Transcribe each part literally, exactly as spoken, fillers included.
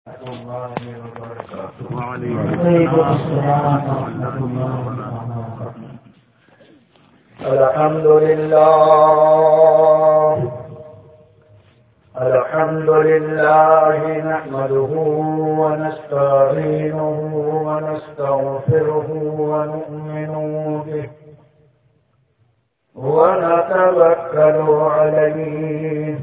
الله وبركاته. وعليكم السلام ورحمة الله وبركاته. الحمد لله الحمد لله نحمده ونستعينه ونستغفره ونؤمن به ونتوكل عليه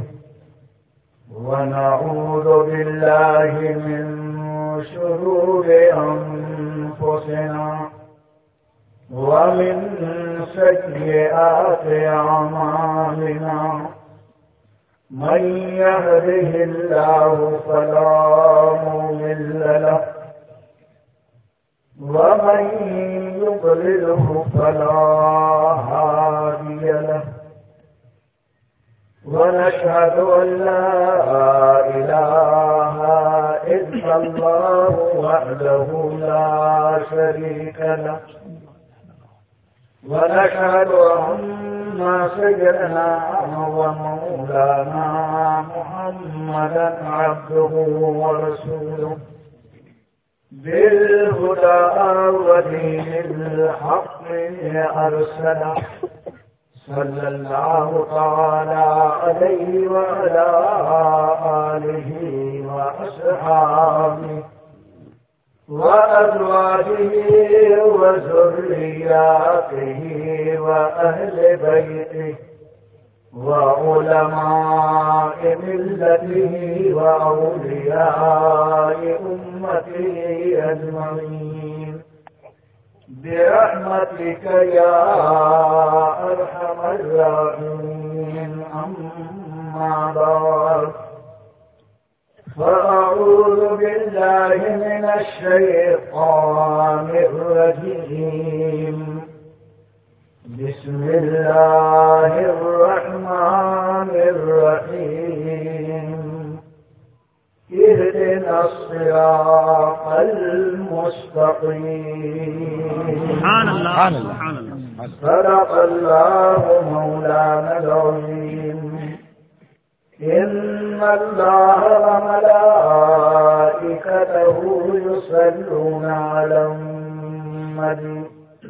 ونعوذ بالله من شرور أنفسنا ومن سيئات أعمالنا من يهده الله فلا مضل له ومن يضلله فلا هادي له ونشهد أن لا إله إلا الله وحده لا شريك له ونشهد أن سيدنا ومولانا محمدا عبده ورسوله بالهدى ودين الحق أرسله صلى الله تعالى عليه وعلى آله وأصحابه وأزواجه وذرياته وأهل بيته وعلماء ملته وأولياء أمته أجمعين برحمتك يا أرحم الراحمين. أما بعد فأعوذ بالله من الشيطان الرجيم. بسم الله الرحمن الرحيم. اهدنا الصراط المستقيم. سبحان الله سبحان الله. صدق الله مولانا العظيم. إن الله وملائكته يصلون على النبي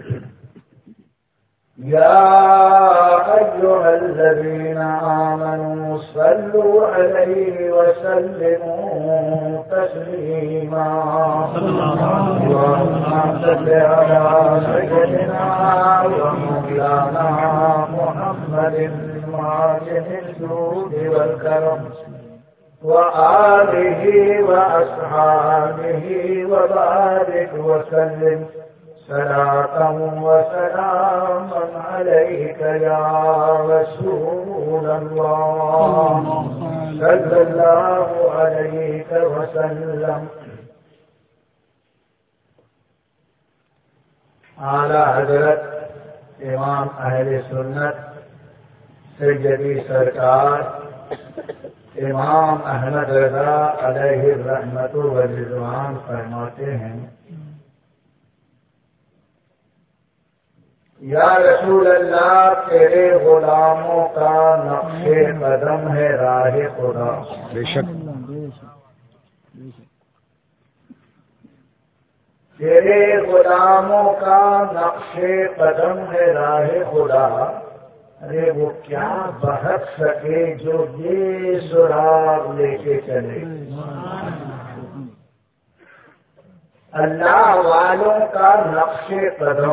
يا أيها الذين آمنوا صلوا عليه وسلموا تسليما. اللهم صل على سيدنا ومولانا محمد معجم الجود والكرم وآله وأصحابه وبارك وسلم صلاة وسلاما عليك يا رسول الله صلى الله عليك وسلم. اعلی حضرت امام اہل سنت سیدی سرکار امام احمد رضا علیہ الرحمت والرضوان فرماتے ہیں یا رسول اللہ تیرے غلاموں کا نقش قدم ہے راہ خدا. بے شک تیرے غلاموں کا نقش قدم ہے راہ خدا. ارے وہ کیا بہت سکے جو یہ سراغ لے کے چلے. اللہ والوں کا نقش قدم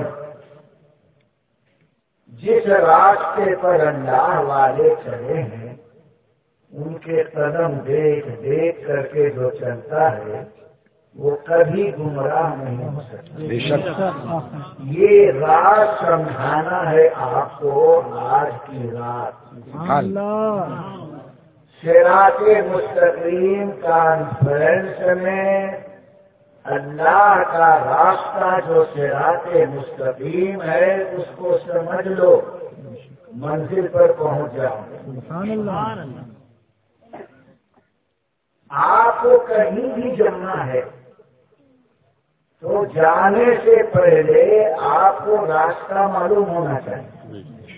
جس راستے پر اللہ والے چلے ہیں ان کے قدم دیکھ دیکھ کر کے جو چلتا ہے وہ کبھی گمراہ نہیں ہو سکتا. بے شک یہ راز سمجھانا ہے آپ کو آج کی رات. صراط مستقیم کانفرنس میں اللہ کا راستہ جو صراط مستقیم ہے اس کو سمجھ لو منزل پر پہنچ جاؤ. آپ کو کہیں بھی جانا ہے تو جانے سے پہلے آپ کو راستہ معلوم ہونا چاہیے.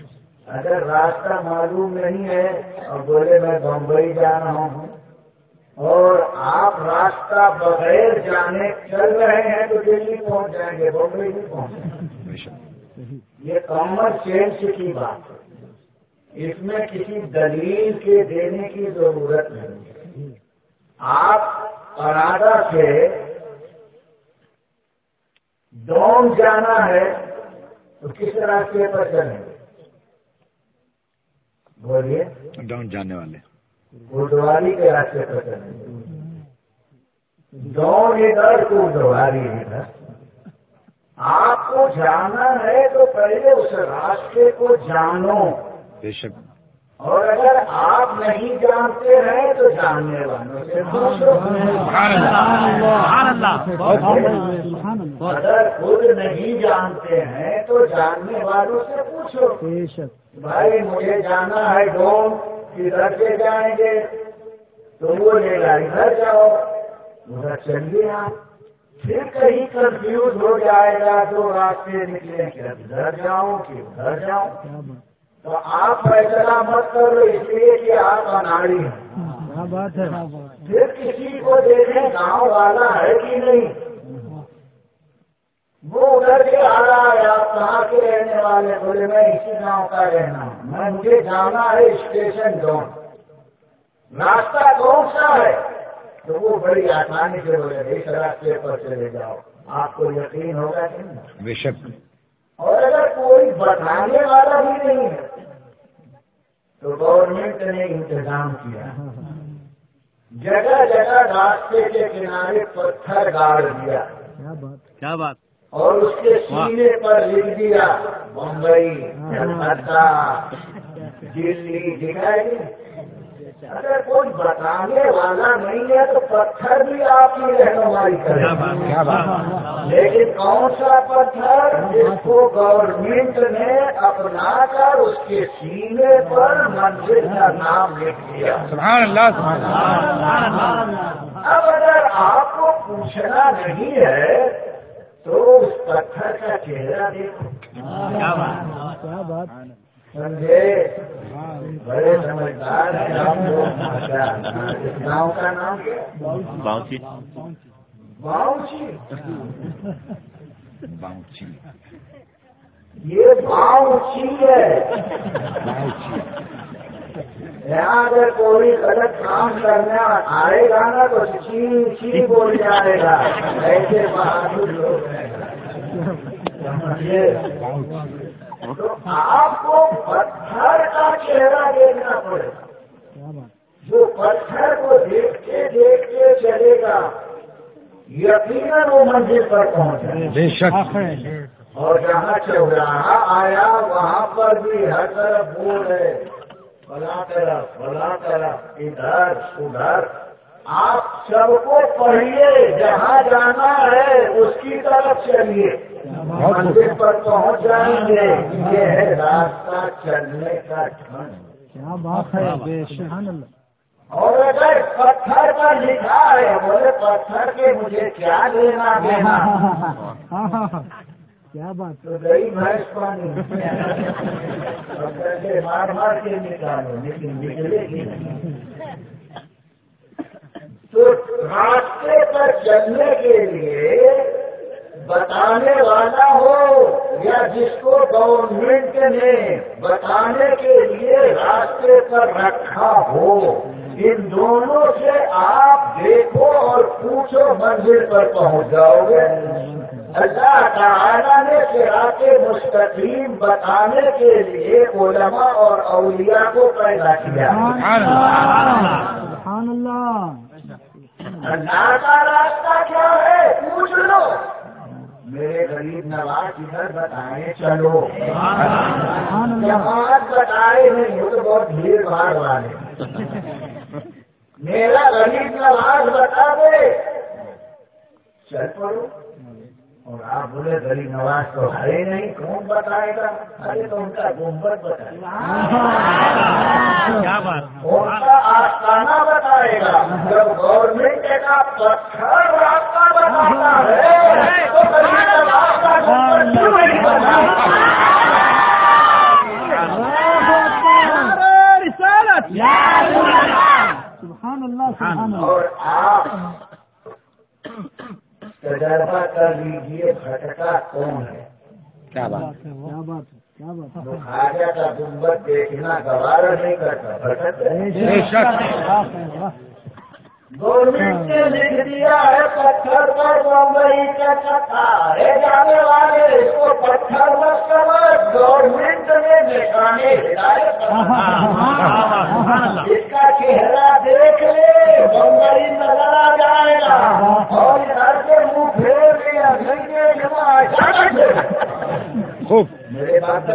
اگر راستہ معلوم نہیں ہے اور بولے میں بمبئی جا رہا ہوں اور آپ راستہ بغیر جانے چل رہے ہیں تو دلی پہنچ جائیں گے، بمبئی بھی پہنچ جائیں گے۔ یہ کامن سینس کی بات ہے، اس میں کسی دلیل کے دینے کی ضرورت نہیں ہے۔ آپ ارادہ سے ڈوم جانا ہے تو کس راستے پر چلیں گے؟ بولیے۔ ڈاؤن جانے والے گردواری کے راستے پر چلیں گے۔ ڈون ادھر گردواری ادھر۔ آپ کو جانا ہے تو پہلے اس راستے کو جانو، بے شک، اور اگر آپ نہیں جانتے ہیں تو جاننے والوں سے پوچھو۔ اگر خود نہیں جانتے ہیں تو جاننے والوں سے پوچھو۔ بھائی مجھے جانا ہے ڈوم، ادھر سے جائیں گے تو وہ لے گا ادھر جاؤ، ادھر چلیے آپ۔ پھر کہیں کنفیوز ہو جائے گا، دو راستے نکلیں کہ ادھر جاؤں کہ ادھر جاؤں، تو آپ فیصلہ مت کرو اس لیے کہ آپ اناڑی ہیں۔ پھر کسی کو دیکھیں گاؤں والا ہے کہ نہیں، وہ ادھر سے آ رہا ہے، آپ کہاں کے رہنے والے؟ بولے میں اسی گاؤں کا رہنا ہوں، میں مجھے جانا ہے اسٹیشن ڈون، راستہ کون سا ہے؟ تو وہ بڑی آسانی سے بولے اس راستے پر چلے جاؤ، آپ کو یقین ہوگا کہ نہیں؟ بے شک۔ اور اگر کوئی بتانے والا بھی نہیں ہے تو گورنمنٹ نے انتظام کیا، جگہ جگہ راستے کے کنارے پتھر گاڑ دیا، کیا بات، اور اس کے سینے پر لکھ دیا بمبئی، کلکتہ، دلی، دکھائی۔ اگر کوئی بتانے والا نہیں ہے تو پتھر بھی آپ کی رہنمائی کرے گا، لیکن کون سا پتھر؟ جس کو گورنمنٹ نے اپنا کر اس کے سینے پر منزل کا نام لکھ دیا۔ سبحان اللہ، سبحان اللہ۔ اب اگر آپ کو پوچھنا نہیں ہے تو اس پتھر کا چہرہ دیکھو۔ کیا بات، کیا بات، سمجھے؟ بڑے سمجھدار ہیں آپ لوگ۔ اس گاؤں کا نام کیا؟ باؤچی، باؤچی۔ باؤچی، یہ باؤچی ہے۔ یہاں اگر کوئی غلط کام کرنا آئے گا نا تو چی چی بول جائے گا، ایسے بہادر لوگ ہیں۔ تو آپ کو پتھر کا چہرہ دیکھنا پڑے گا، جو پتھر کو دیکھتے دیکھتے چلے گا یقیناً وہ منزل پر پہنچے۔ بے شک۔ اور جہاں چوراہا آیا وہاں پر بھی ہر طرف بول ہے، فلاں طرف فلاں طرف، ادھر ادھر۔ آپ سب کو پڑھیے، جہاں جانا ہے اس کی طرف چلیے، منزل پر پہنچ جائیں گے۔ یہ ہے راستہ چلنے کا ڈھنگ۔ کیا بات ہے، بے شک۔ اور اگر پتھر پر لکھا ہے، بولے پتھر کے مجھے کیا لینا دینا، کیا بات، تو گئی بھینس پانی پتھر سے مار مار کے نکالو، لیکن نکلے گی نہیں۔ تو راستے پر چلنے کے لیے بتانے والا ہو یا جس کو گورنمنٹ نے بتانے کے لیے راستے پر رکھا ہو، ان دونوں سے آپ دیکھو اور پوچھو، منزل پر پہنچ جاؤ گے۔ اللہ تعالیٰ نے صراط مستقیم بتانے کے لیے علماء اور اولیاء کو پیدا کیا۔ سبحان اللہ۔ اللہ کا راستہ کیا ہے پوچھ لو، میرے غریب نواز ادھر بتائے چلو، جماعت بتائے نہیں ہو تو بہت بھیڑ بھاڑ والے، میرا غریب نواز بتا دے چل پڑو۔ اور آپ بولے غریب نواز تو ہے نہیں، کون بتائے گا؟ ارے تو ان کا گنبد بتائے گا، ان کا آستانہ بتائے گا۔ جب گورنمنٹ کا پتھر راستہ بتاتا ہے تو غریب نواز کا گنبد کیوں نہیں بتائے؟ سبحان اللہ، سبحان اللہ۔ اور تجربہ کر لیجیے بھٹکا کون ہے. کیا بات ہے. کیا بات ہے. کیا بات ہے. خواجہ کا گنبد دیکھنا گوارا نہیں کرتا. بھٹک بے شک. گورنمنٹ نے لکھ دیا ہے پتھر پر بمبئی کا چکارے جانے والے اس کو پتھر مت سمجھ. گورنمنٹ نے نشانے ہدایت اس کا چہرہ دیکھ لے بمبئی نظر آ جائے گا اور ادھر کے منہ پھیر لیا گھنٹے جمع خوب. میرے بات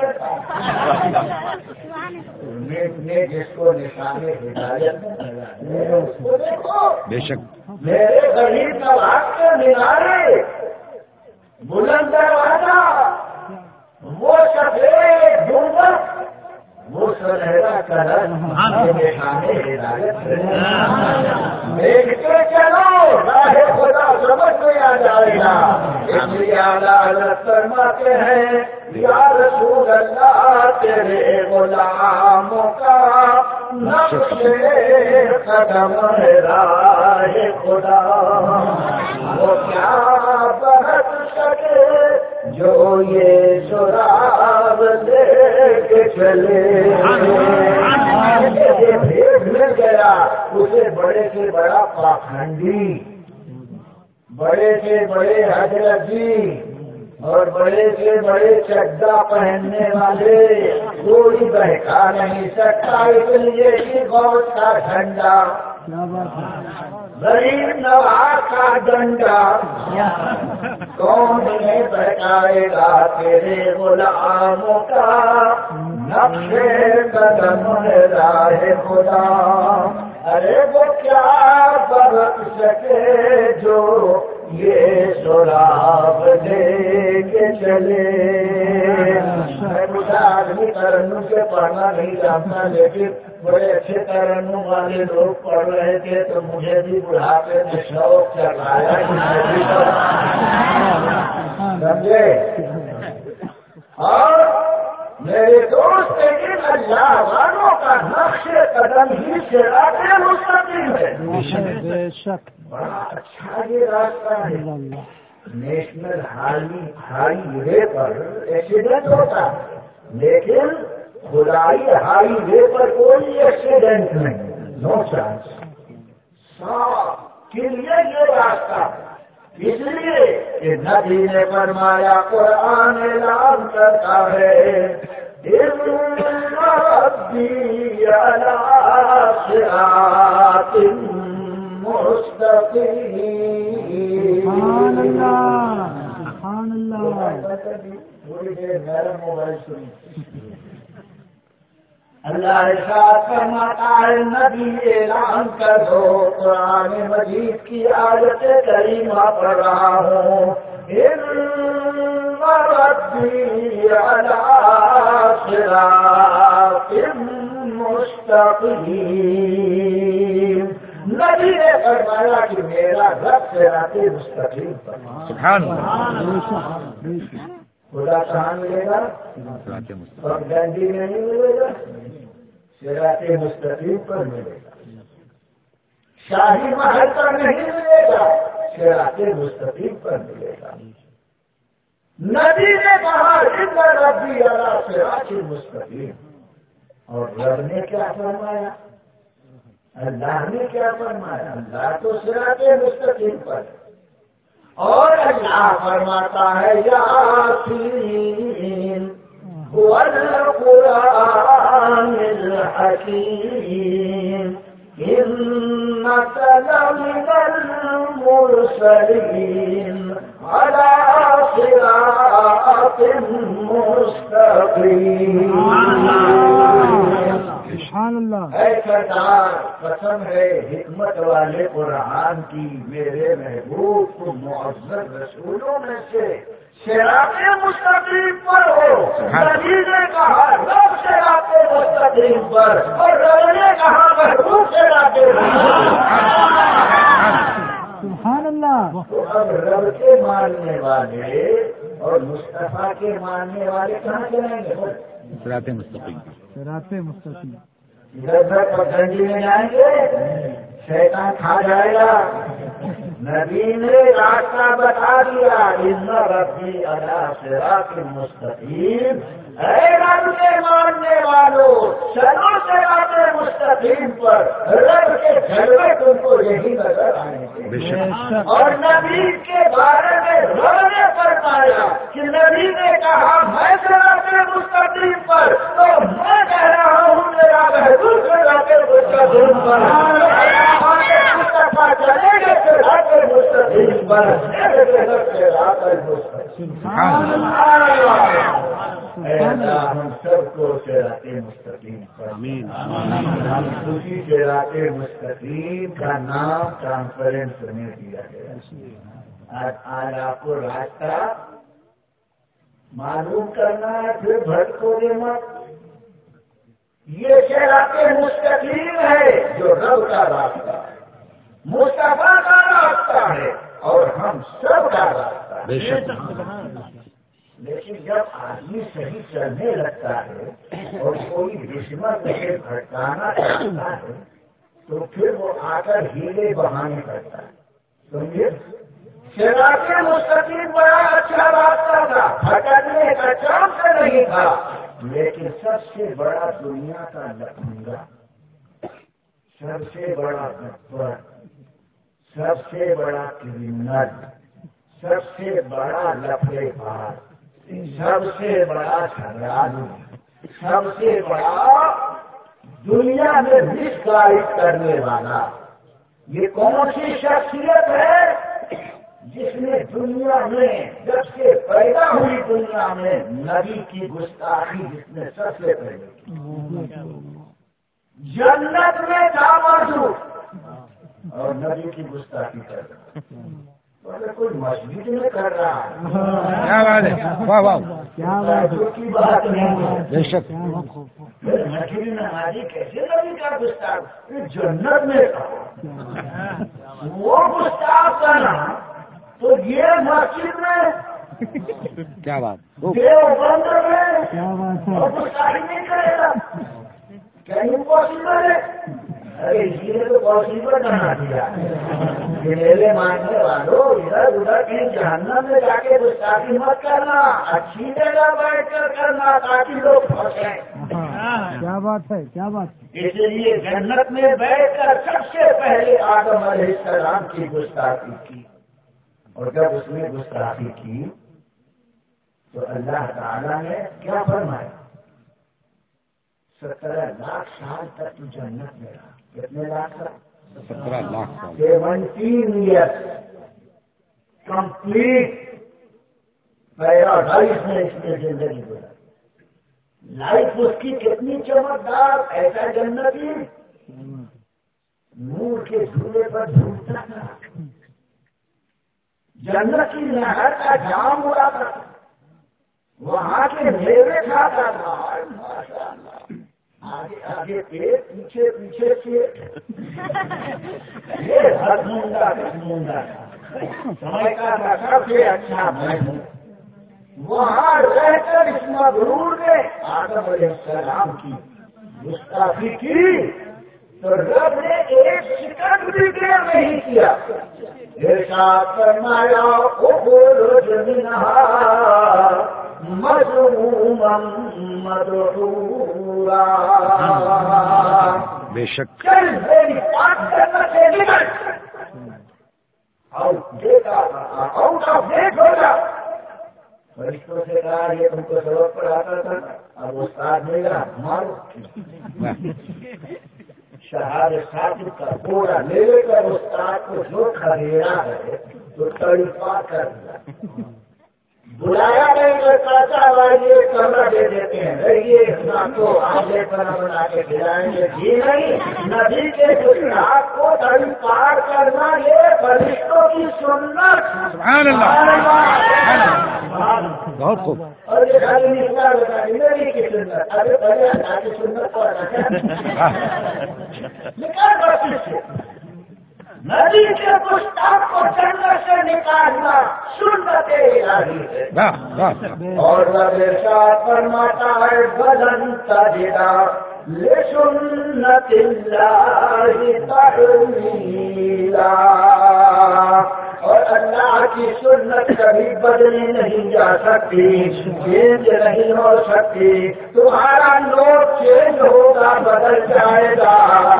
نے جس کو نشانے ہدایت اس کو دیکھو. بے شک. میرے غریب نواز کے مینارے بلند دروازہ وہ سفید گنبد وہ سنہرا کلر نشانے ہدایت دیکھ کے چلو راہ خدا سمجھ میں آ جائے گا. اس لیے اعلیٰ فرماتے ہیں یا رسول اللہ تیرے غلاموں کا نقش قدم ہے راہ خدا وہ کیا بہت سکے جو یہ سراغ لے کے چلے. بھیڑ مل گیا اسے بڑے سے بڑا پاکھنڈی بڑے سے بڑے حضرتی اور بڑے سے بڑے چڈا پہننے والے کوئی بہکا نہیں سکتا. اس لیے کہ بہت کا جھنڈا غریب نواز کا ڈنڈا کون نہیں بہکائے گا تیرے غلاموں کا نقش قدم ہے راہ خدا. ارے وہ کیا برت سکے جو یہ سراغ دے کے چلے. میں مجھے آدمی ترنم کے پڑھنا نہیں جانتا لیکن بڑے اچھے ترنم والے لوگ پڑھ رہے تھے تو مجھے بھی بڑھاپے میں شوق چلایا سمجھے. اور میرے دوست لیکن اللہ والوں کا نقش قدم ہی سے آگے مستقیم ہے. بے شک. بڑا اچھا یہ راستہ ہے. نیشنل ہائی وے پر ایکسیڈنٹ ہوتا لیکن خدائی ہائی وے پر کوئی ایکسیڈنٹ نہیں. No chance. کے لیے یہ راستہ اس لیے کہ نبی نے فرمایا قرآن اعلان کرتا ہے ربی علی صراط مستقیم. سبحان اللہ. سبحان اللہ. تھوڑی دیر میرا موبائل سنی. اللہ ارشاد فرماتا ہے نبی اعلان کر دو قرآن مجید کی آیت کریمہ پڑھ رہا ہوں ان ربی علی صراط مستقیم. نبی نے فرمایا کہ میرا رب صراط مستقیم پر. سبحان اللہ. خدا کہاں ملے گا؟ گنڈی میں نہیں ملے گا. صراط مستقیم پر ملے گا. شاہی محل پر نہیں ملے گا. صراط مستقیم پر ملے گا. نبی نے کہا ان ربی علی صراط مستقیم. اور رب نے کیا فرمایا؟ اللہ نے کیا فرمایا؟ اللہ تو صراط مستقیم پر. اور اللہ فرماتا ہے یاسین والقرآن الحکیم انک لمن المرسلین علی صراط مستقیم. سبحان اللہ. اے سرکار قسم ہے حکمت والے قرآن کی میرے محبوب کو معزز رسولوں میں سے صراط مستقیم پر ہو. نبی نے کہا رب صراط مستقیم پر اور رب نے کہا محبوب صراط سبحان اللہ. تو اب رب کے ماننے والے اور مصطفیٰ کے ماننے والے کہاں چلیں گے؟ صراط مستقیم. صراط مستقیم. ادھر ادھر پگڈنڈی میں جائیں گے شیطان کھا جائے گا. نبی نے راستہ بتا دیا ان ربی علی صراط مستقیم. اے رب کے ماننے والوں چلو صراط مستقیم پر. رب کے جلوے تم کو یہی نظر آئیں گے. اور نبی کے بارے میں رب نے فرمایا کہ نبی نے کہا میں صراط مستقیم پر تو میں کہہ رہا ہوں میرا محبوب صراط مستقیم پر. چلے گے صراط مستقیم پر. ہم سب کو صراط مستقیم پر. ہم اسی صراط مستقیم کا نام کانفرنس میں دیا گیا. آج آپ کو راستہ معلوم کرنا ہے پھر بھٹکو گے مت. یہ صراط مستقیم ہے جو رب کا راستہ ہے, مصطفیٰ کا راستہ ہے اور ہم سب کا راستہ ہے. لیکن جب آدمی صحیح چلنے لگتا ہے اور کوئی رشوت سے بھٹکانا چاہتا ہے تو پھر وہ آ کر ہیلے بہانے کرتا ہے. سمجھے, صراط مستقیم بڑا اچھا راستہ تھا, بھٹکنے کا چانس نہیں تھا. لیکن سب سے بڑا دنیا کا لفنگا, سب سے بڑا بچپن, سب سے بڑا کرمنل, سب سے بڑا لفڑے باز, سب سے بڑا شرابی, سب سے بڑا دنیا میں مس گائڈ کرنے والا, یہ کون سی شخصیت ہے جس نے دنیا میں جب سے پیدا ہوئی دنیا میں نبی کی گستاخی جس نے سب سے پہلے کی. جنت میں جا موجود اور نبی کی گستاخی کر رہا. اگر کوئی مسجد میں کر رہا ہے کیا بات ہے, واہ واہ, کی بات نہیں ہے. بے شک مسجد میں ہماری کیسے نبی کا گستاخ جنت میں تھا, وہ گستاخ کرنا تو یہ مسجد میں کیا بات, دیوبند میں اور گستاخی نہیں کرے گا. کیا امپاسبل ہے؟ ارے یہ تو پاسبل بنا دیا. میرے ماننے والوں ادھر ادھر کہیں جہنم میں جا کے گستاخی مت کرنا, اچھی جگہ بیٹھ کر کرنا تاکہ لوگ پھنسیں. کیا بات ہے, کیا بات ہے. اس لیے جنت میں بیٹھ کر سب سے پہلے آدم علیہ السلام کی گستاخی کی, اور جب اس نے گستاخی کی تو اللہ تعالیٰ نے کیا فرمایا, سترہ لاکھ سال تک تو جنت میں رہا. کتنے لاکھ سال؟ سترہ لاکھ سال. سیونٹین ایئر کمپلیٹ پیراڈائز میں اس نے زندگی گزاری. لائف اس کی کتنی چمکدار, ایسا جنتی نور کے جھولے پر جھولتا تھا, جنت کی نہر کا جام اڑا تھا, وہاں کے میوے کھاتا تھا. آگے آگے پیٹ, پیچھے پیچھے پیٹ, یہ ہر مونگا مونگا سمجھتا تھا سب سے اچھا میں ہوں. وہاں رہ کر اس مغرور نے آدم علیہ السلام کی گستاخی کی تو رب نے ایک سیکنڈ بھی دیر نہیں کیا. ارشاد فرمایا اخرج منہا مذموما مدحورا. بے شک چل میری بات کرنا سے نکل, آؤٹ آف ڈیٹ ہو جا. فرشتوں سے کہا یہ تم کو سبق پڑھاتا تھا, اب استاد میرا مارو. شہاد صادق کا پورا لے لے کر استاد کو جو کھڑیرا ہے تو تڑپا کر دیا. بلایا نہیں کر چاچا والے کمرہ دے دیتے ہیں, رہیے اتنا تو آگے پر بنا کے کھلائیں گے. جی نہیں, نبی کے گستاخ کو تڑپار کرنا یہ فرشتوں کی سنت. سبحان اللہ, بہت خوب. اور یہ خالی نکال بتا نبی کی سنت. ارے پہلے اللہ کی سنت کو نکال بات سے نبی کے گستاخ کو جنت سے نکالنا سنت الہی ہے. واہ واہ واہ. اور رب ارشاد فرماتا ہے بدن تجدا لسنت اللہ تحویلا. اور اللہ کی سنت کبھی بدلی نہیں جا سکتی، چینج نہیں ہو سکتی. تمہارا نوٹ چینج ہوگا، بدل جائے گا.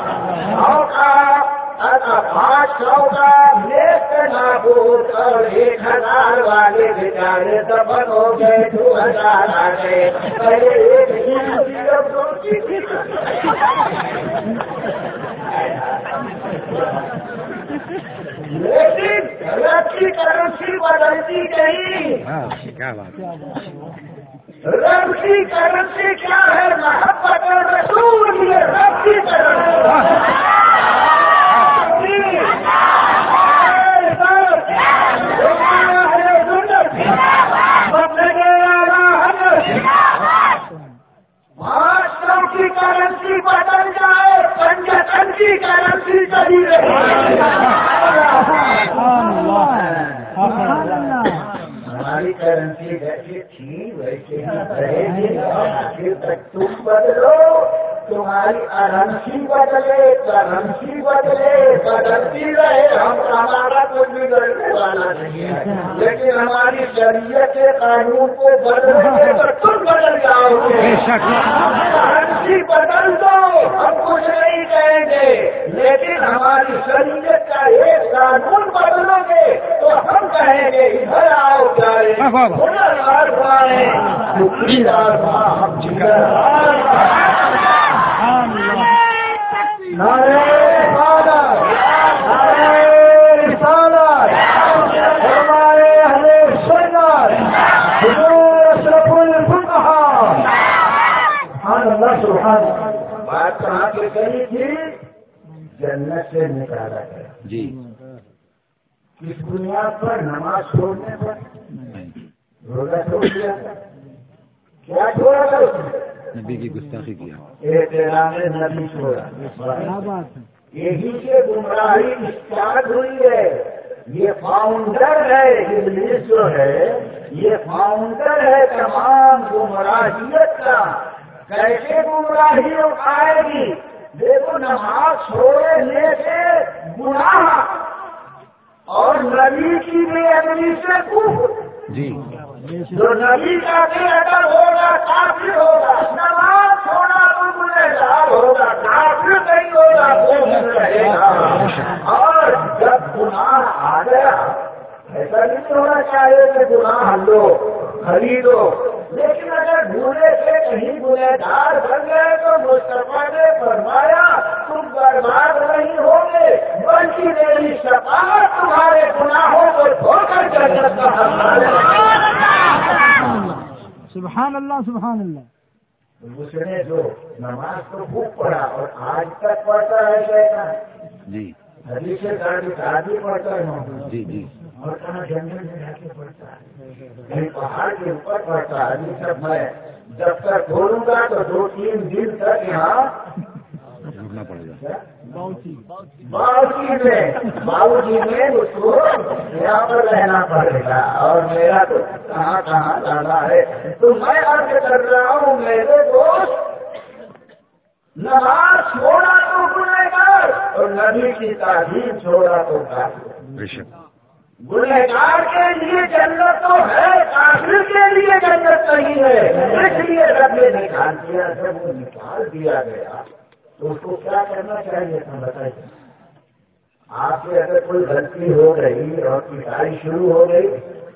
پانچ سو کا نیک نابود اور ایک ہزار والے بیچارے دفن ہو گئے، دو ہزار آ گئے. پہلے ایک ہی اب دو کی لیکن رب کی کرنسی بدلتی نہیں. کیا بات ہے. رب کی کرنسی کیا ہے؟ محبت رسول. یہ رب کی کرنسی. معاشروں کی کرنسی بدل جائے، پنجتن کی کرنسی چلی رہی. ہماری کرنسی جیسی تھی ویسے ہی رہے گی. آخر تک تم بدلو، تمہاری کرنسی بدلے، کرنسی بدلے، بدلتی رہے. ہم ہمارا کوئی بگڑنے والا نہیں ہے، لیکن ہماری شریعت کے قانون کو بدلیں گے تو تم بدل جاؤ گے. کرنسی بدل دو، ہم کچھ نہیں کہیں گے، لیکن ہماری شریعت کا ایک قانون بدلو گے تو ہم کہیں گے ادھر آؤ جائے ہنر آزمائیں شکری آزما ہم جگر. نعرہ رسالت، نعرہ رسالت، فرمائے اہل سنت، حضور اشرف الفقہا. سبحان اللہ سبحان اللہ. بات کہاں سے کہی تھی؟ جنت سے نکالا گیا. جی. کس بنیاد پر؟ نماز چھوڑنے پر. روزہ چھوڑ دیا. کیا چھوڑا تھا اس نے؟ نبی کی گستاخی کیا. احترام نبی چھوڑا. یہی سے گمراہی اسٹارٹ ہوئی ہے. یہ فاؤنڈر ہے ابلیس جو ہے، یہ فاؤنڈر ہے تمام گمراہیت کا. کیسے گمراہی اٹھائے گی؟ دیکھو نماز چھوڑنے سے گناہ اور نبی کی بے ادبی سے کفر. جی. جو نبی کا بے ادب ہوگا کافر ہوگا. نماز چھوڑا تو گنہگار ہوگا، کافر نہیں ہوگا، مومن رہے گا. اور جب گناہ آ گیا ایسا نہیں ہونا چاہیے کہ گناہ لو خریدو، لیکن اگر بھولے سے کہیں گنہگار بن گئے تو مصطفیٰ نے فرمایا تم برباد نہیں ہوگے بلکہ میری شفاعت تمہارے گناہوں کو دھو کر جنت کا حق ہے. سبحان اللہ سبحان اللہ. اس نے جو نماز کو خوب پڑھا اور آج تک پڑھتا ہے کہنا. جی. حدیث سے گاڑی شادی پڑھتا ہے. جی جی. اور کہاں جنگل میں جا کے پڑھتا ہے، کہیں پہاڑ کے اوپر پڑھتا ہے. ابھی تک میں دفتر کھولوں گا تو دو تین دن تک یہاں رکنا پڑے گا. باؤ میں باؤ جی میں اس کو یہاں پر رہنا پڑے گا. اور میرا تو کہاں کہاں جانا ہے. تو میں عرض کر رہا ہوں میرے دوست، نماز چھوڑا تو گنہگار اور نبی کی تعلیم چھوڑا تو کافر. بے شک. گنہگار کے لیے جنت تو ہے، کافر کے لیے جنت نہیں ہے. اس لیے رب نے نکال دیا. جب وہ نکال دیا گیا تو اس کو کیا کرنا چاہیے تھا بتائیے. آپ سے اگر کوئی غلطی ہو گئی اور پٹائی شروع ہو گئی،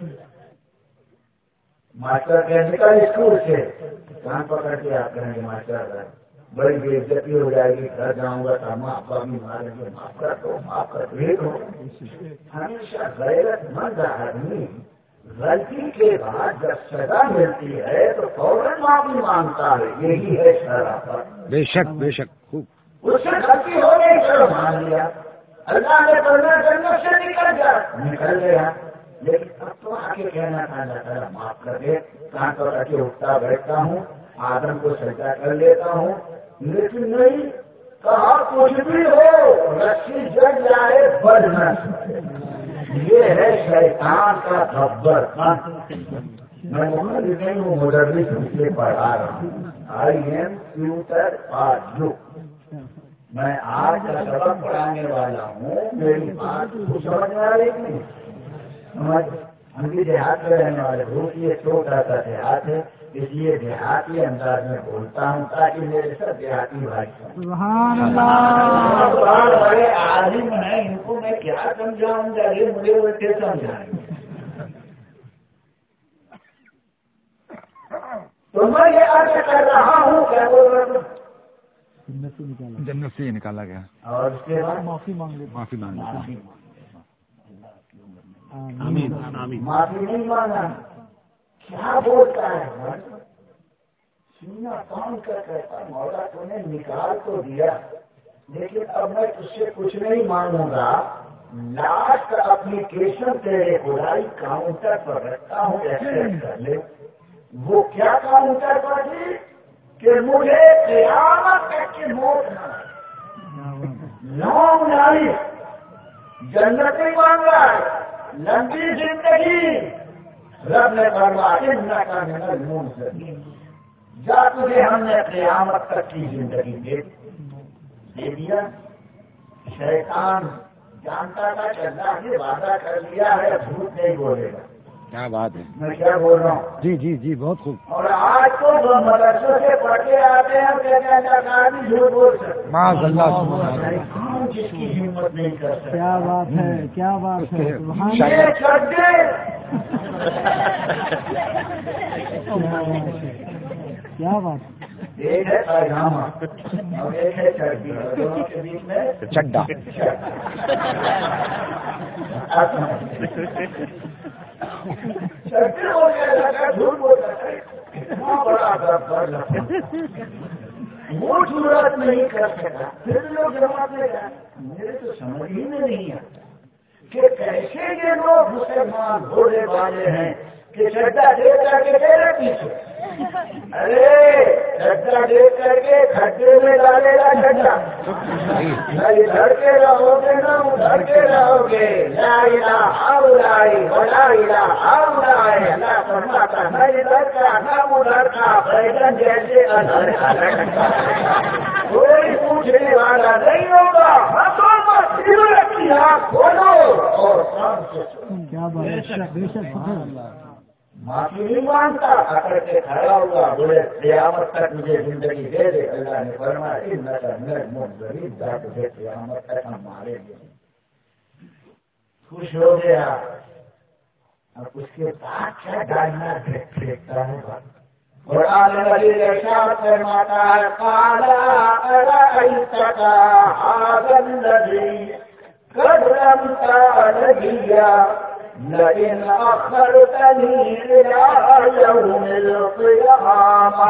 ماسٹر کہیں نکل اسکول سے کہاں پکڑ کے آپ کہیں گے ماسٹر بڑی بے عزتی ہو جائے گی، گھر جاؤں گا تو ماں باپ بھی ماریں گے، معاف کر دو معاف کر دے دو. ہمیشہ غیرت مند آدمی غلطی کے بعد جب سزا ملتی ہے تو فوراً معافی مانگتا ہے. یہی ہے شرافت. بے شک بے شک. خوب. اس سے غلطی ہو گئی چلو مان لیا، اللہ نے بندہ جنت سے نکل گیا نکل گیا. لیکن اب تو آ کے کہنا تھا اللہ تعالیٰ معاف کر دے. کہاں تو رکھے اٹھتا بیٹھتا ہوں، آدم کو سجدہ کر لیتا ہوں، لیکن نہیں کہا کچھ بھی ہو رسی جگ جائے بڑھ نہ سکے. یہ ہے شیطان کا خبر. میں مختلف نہیں ہوں، مدرس اس لیے پڑھا رہا ہوں. آئی ایم فیوچر پارٹ جو میں آج کا سبق پڑھانے والا ہوں. میری بات کو سمجھ آ رہی نہیں سمجھ. ہم بھی دیہات میں رہنے والے بہت یہ چھوٹا سا دیہات ہے، اس لیے دیہاتی انداز میں بولتا ہوں تاکہ میرے سب دیہاتی بھائی سبحان اللہ. بڑے عالم ہیں، ان کو میں کیا سمجھاؤں گا، یہ مجھے وہ کیا سمجھائیں گے. تو میں یہ عرض کر رہا ہوں کیا بول رہا ہوں، جنت سے نکالا گیا اور اس کے بعد معافی مانگ لیتے. معافی مانگی. آمین. معافی نہیں مانگا. کیا بولتا ہے سینا کام کر کہتا مولا تو نے نکال تو دیا، لیکن اب میں اس سے کچھ نہیں مانگوں گا. لاسٹ اپلیکیشن تیرے برائی کاؤنٹر پر رکھتا ہوں، ایکسپٹ کر لے. وہ کیا کاؤنٹر پر تھی کہ مجھے قیامت تک کی موت نہ لانگ لائف، جنت نہیں مانگ رہا ہے، لمبی زندگی. رب نے فرمایا انک من المنظرین، جا تجھے ہم نے قیامت تک کی زندگی دے دے دیا. شیطان جانتا تھا کہ اللہ نے وعدہ کر لیا ہے، جھوٹ نہیں بولے گا. کیا بات ہے. میں کیا بول رہا ہوں. جی جی جی بہت خوب. اور آج تو جو مدرسوں سے پڑھ کے آتے ہیں کہتے ہیں کہ آدمی جھوٹ بول سکتے. معاذ اللہ. جس کی ہمت نہیں کر سکتا. کیا بات ہے، کیا بات ہے. سبحان یہ چڈے کیا بات. ایک ہے پیجامہ اور ایک ہے چڈی، دونوں کے بیچ میں چڈا. چڈے ہو گیا، جھوٹ بولتا ہے. اتنا بڑا گھر وہ ضرورت نہیں کر سکا. پھر لوگ جمع دے گا. میرے تو سمجھ ہی میں نہیں آتا کہ کیسے یہ لوگ مسلمان بھولے والے ہیں کہ چڈا دے کر کے تیرے پیچھے. ارے چڈا دے کر کے کھڈے میں ڈالے گا چڈا. نہ ادھر کے رہو گے نہ ادھر کے رہو گے. لا الہ الا اللہ ولا الہ الا اللہ. اللہ فرماتا نہ ادھر کا نہ ادھر کا، بیگن جیسے ادھر کا کوئی پوچھنے والا نہیں ہوگا. کی آنکھ کھولو اور کام سے کیا بات. بے شک. معافی نہیں مانگتا، اکڑ کے کھڑا ہوگا. بولے قیامت تک مجھے زندگی دے دے. اللہ نے فرمایا انک من المنظرین، جا تجھے قیامت تک ہم مارے گے. خوش ہو گیا. اب اس کے بعد کیا ڈالنا پھینکتا ہے. اور آنے والی ارشاد فرماتا ہے قال ارأیتک ھذا الذی کرمت علی لئن أخرتني إلى يوم القيامة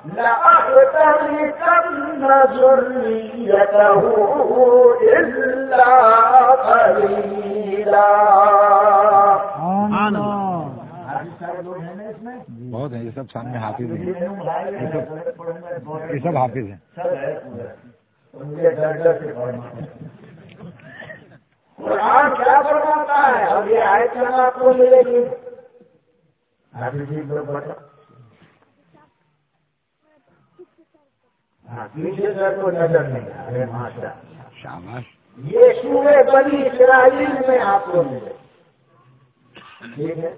لأحترقن ذريته إلا قليلا. بہت ہیں یہ سب سامنے حافظ ہیں. یہ سب حافظ ہیں. قرآن کیا فرماتا ہے. اب یہ آیت کیا آپ کو ملے گی. پیچھے سے کو نظر نہیں آ رہے. ماشاء شاباش. یہ سورہ بنی اسرائیل میں آپ کو ملے. ٹھیک ہے.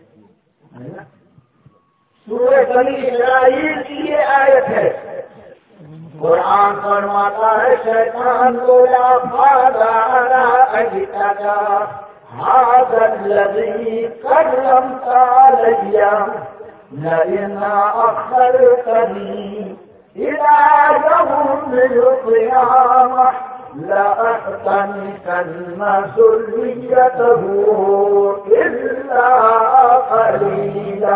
سورہ بنی اسرائیل کی یہ آیت ہے. قرآن فرماتا ہے شیطان بولا فاذا رأیتک ھذا الذی کرمت علی لئن أخرتنی إلى يوم القيامة لأحتنكن ذريته إلا قليلا.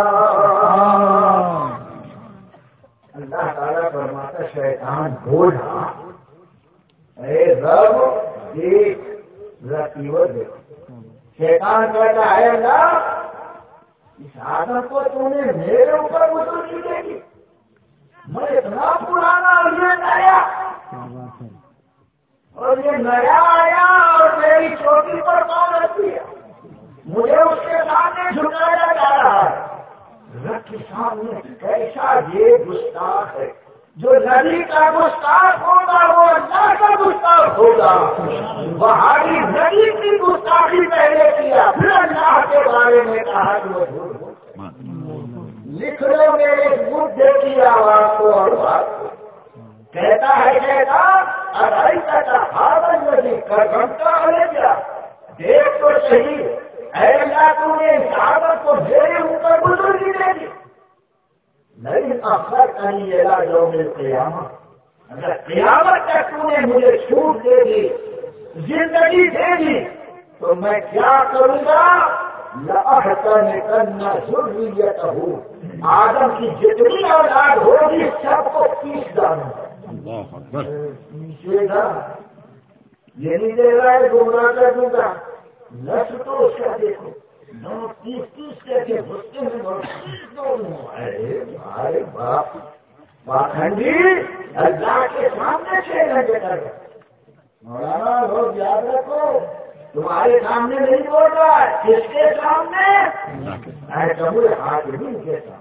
اللہ تعالیٰ فرماتا شیطان بولا اے رب دیکھ رتیور دیکھو. شیطان کہتا ہے نا اس آدم کو تم نے میرے اوپر وصول کی دے گی. میں اتنا پرانا اور یہ نیا. اور یہ نیا آیا اور میری چوٹی پر پاؤں رکھ دیا، مجھے اس کے سامنے جھکایا جا رہا ہے۔ رب کے سامنے کیسا یہ گستاخ ہے، جو نبی کا گستاخ ہوگا وہ اللہ کا گستاخ ہوگا۔ بہاری نبی کی گستاخی پہلے کیا، پھر اللہ کے بارے میں کہا کہ وہ جھوٹ بولتا ہے۔ لکھ لو میرے مدعے کی آواز کو اور بات کو۔ کہتا ہے کہتا ارے کہتا ہاں نبی کا گھنٹہ ہے کیا، دیکھ تو صحیح، اے اللہ تو نے صحابت کو میرے اوپر بزرگی دے دی، نہیں اخر کہیں یہ یوم القیامت، اگر قیامت تک تو نے مجھے چھوٹ دے دی، زندگی دے دی، تو میں کیا کروں گا؟ لأحتنکن ذریتہ، آدم کی جتنی اولاد ہوگی سب کو پیس ڈالوں گا۔ پیچھے گا یہ نہیں دے رہا ہے، گمراہ کر دوں گا، لش تو اس کا دیکھو نو تیس تیس کر کے گھستے ہیں۔ ارے باپ پاکھنڈی، اللہ کے سامنے چھ گھنٹے کر مولانا لوگ یاد رکھو، تمہارے سامنے نہیں بول رہا ہے، کس کے سامنے؟ اے قبول حاکمین کے سامنے۔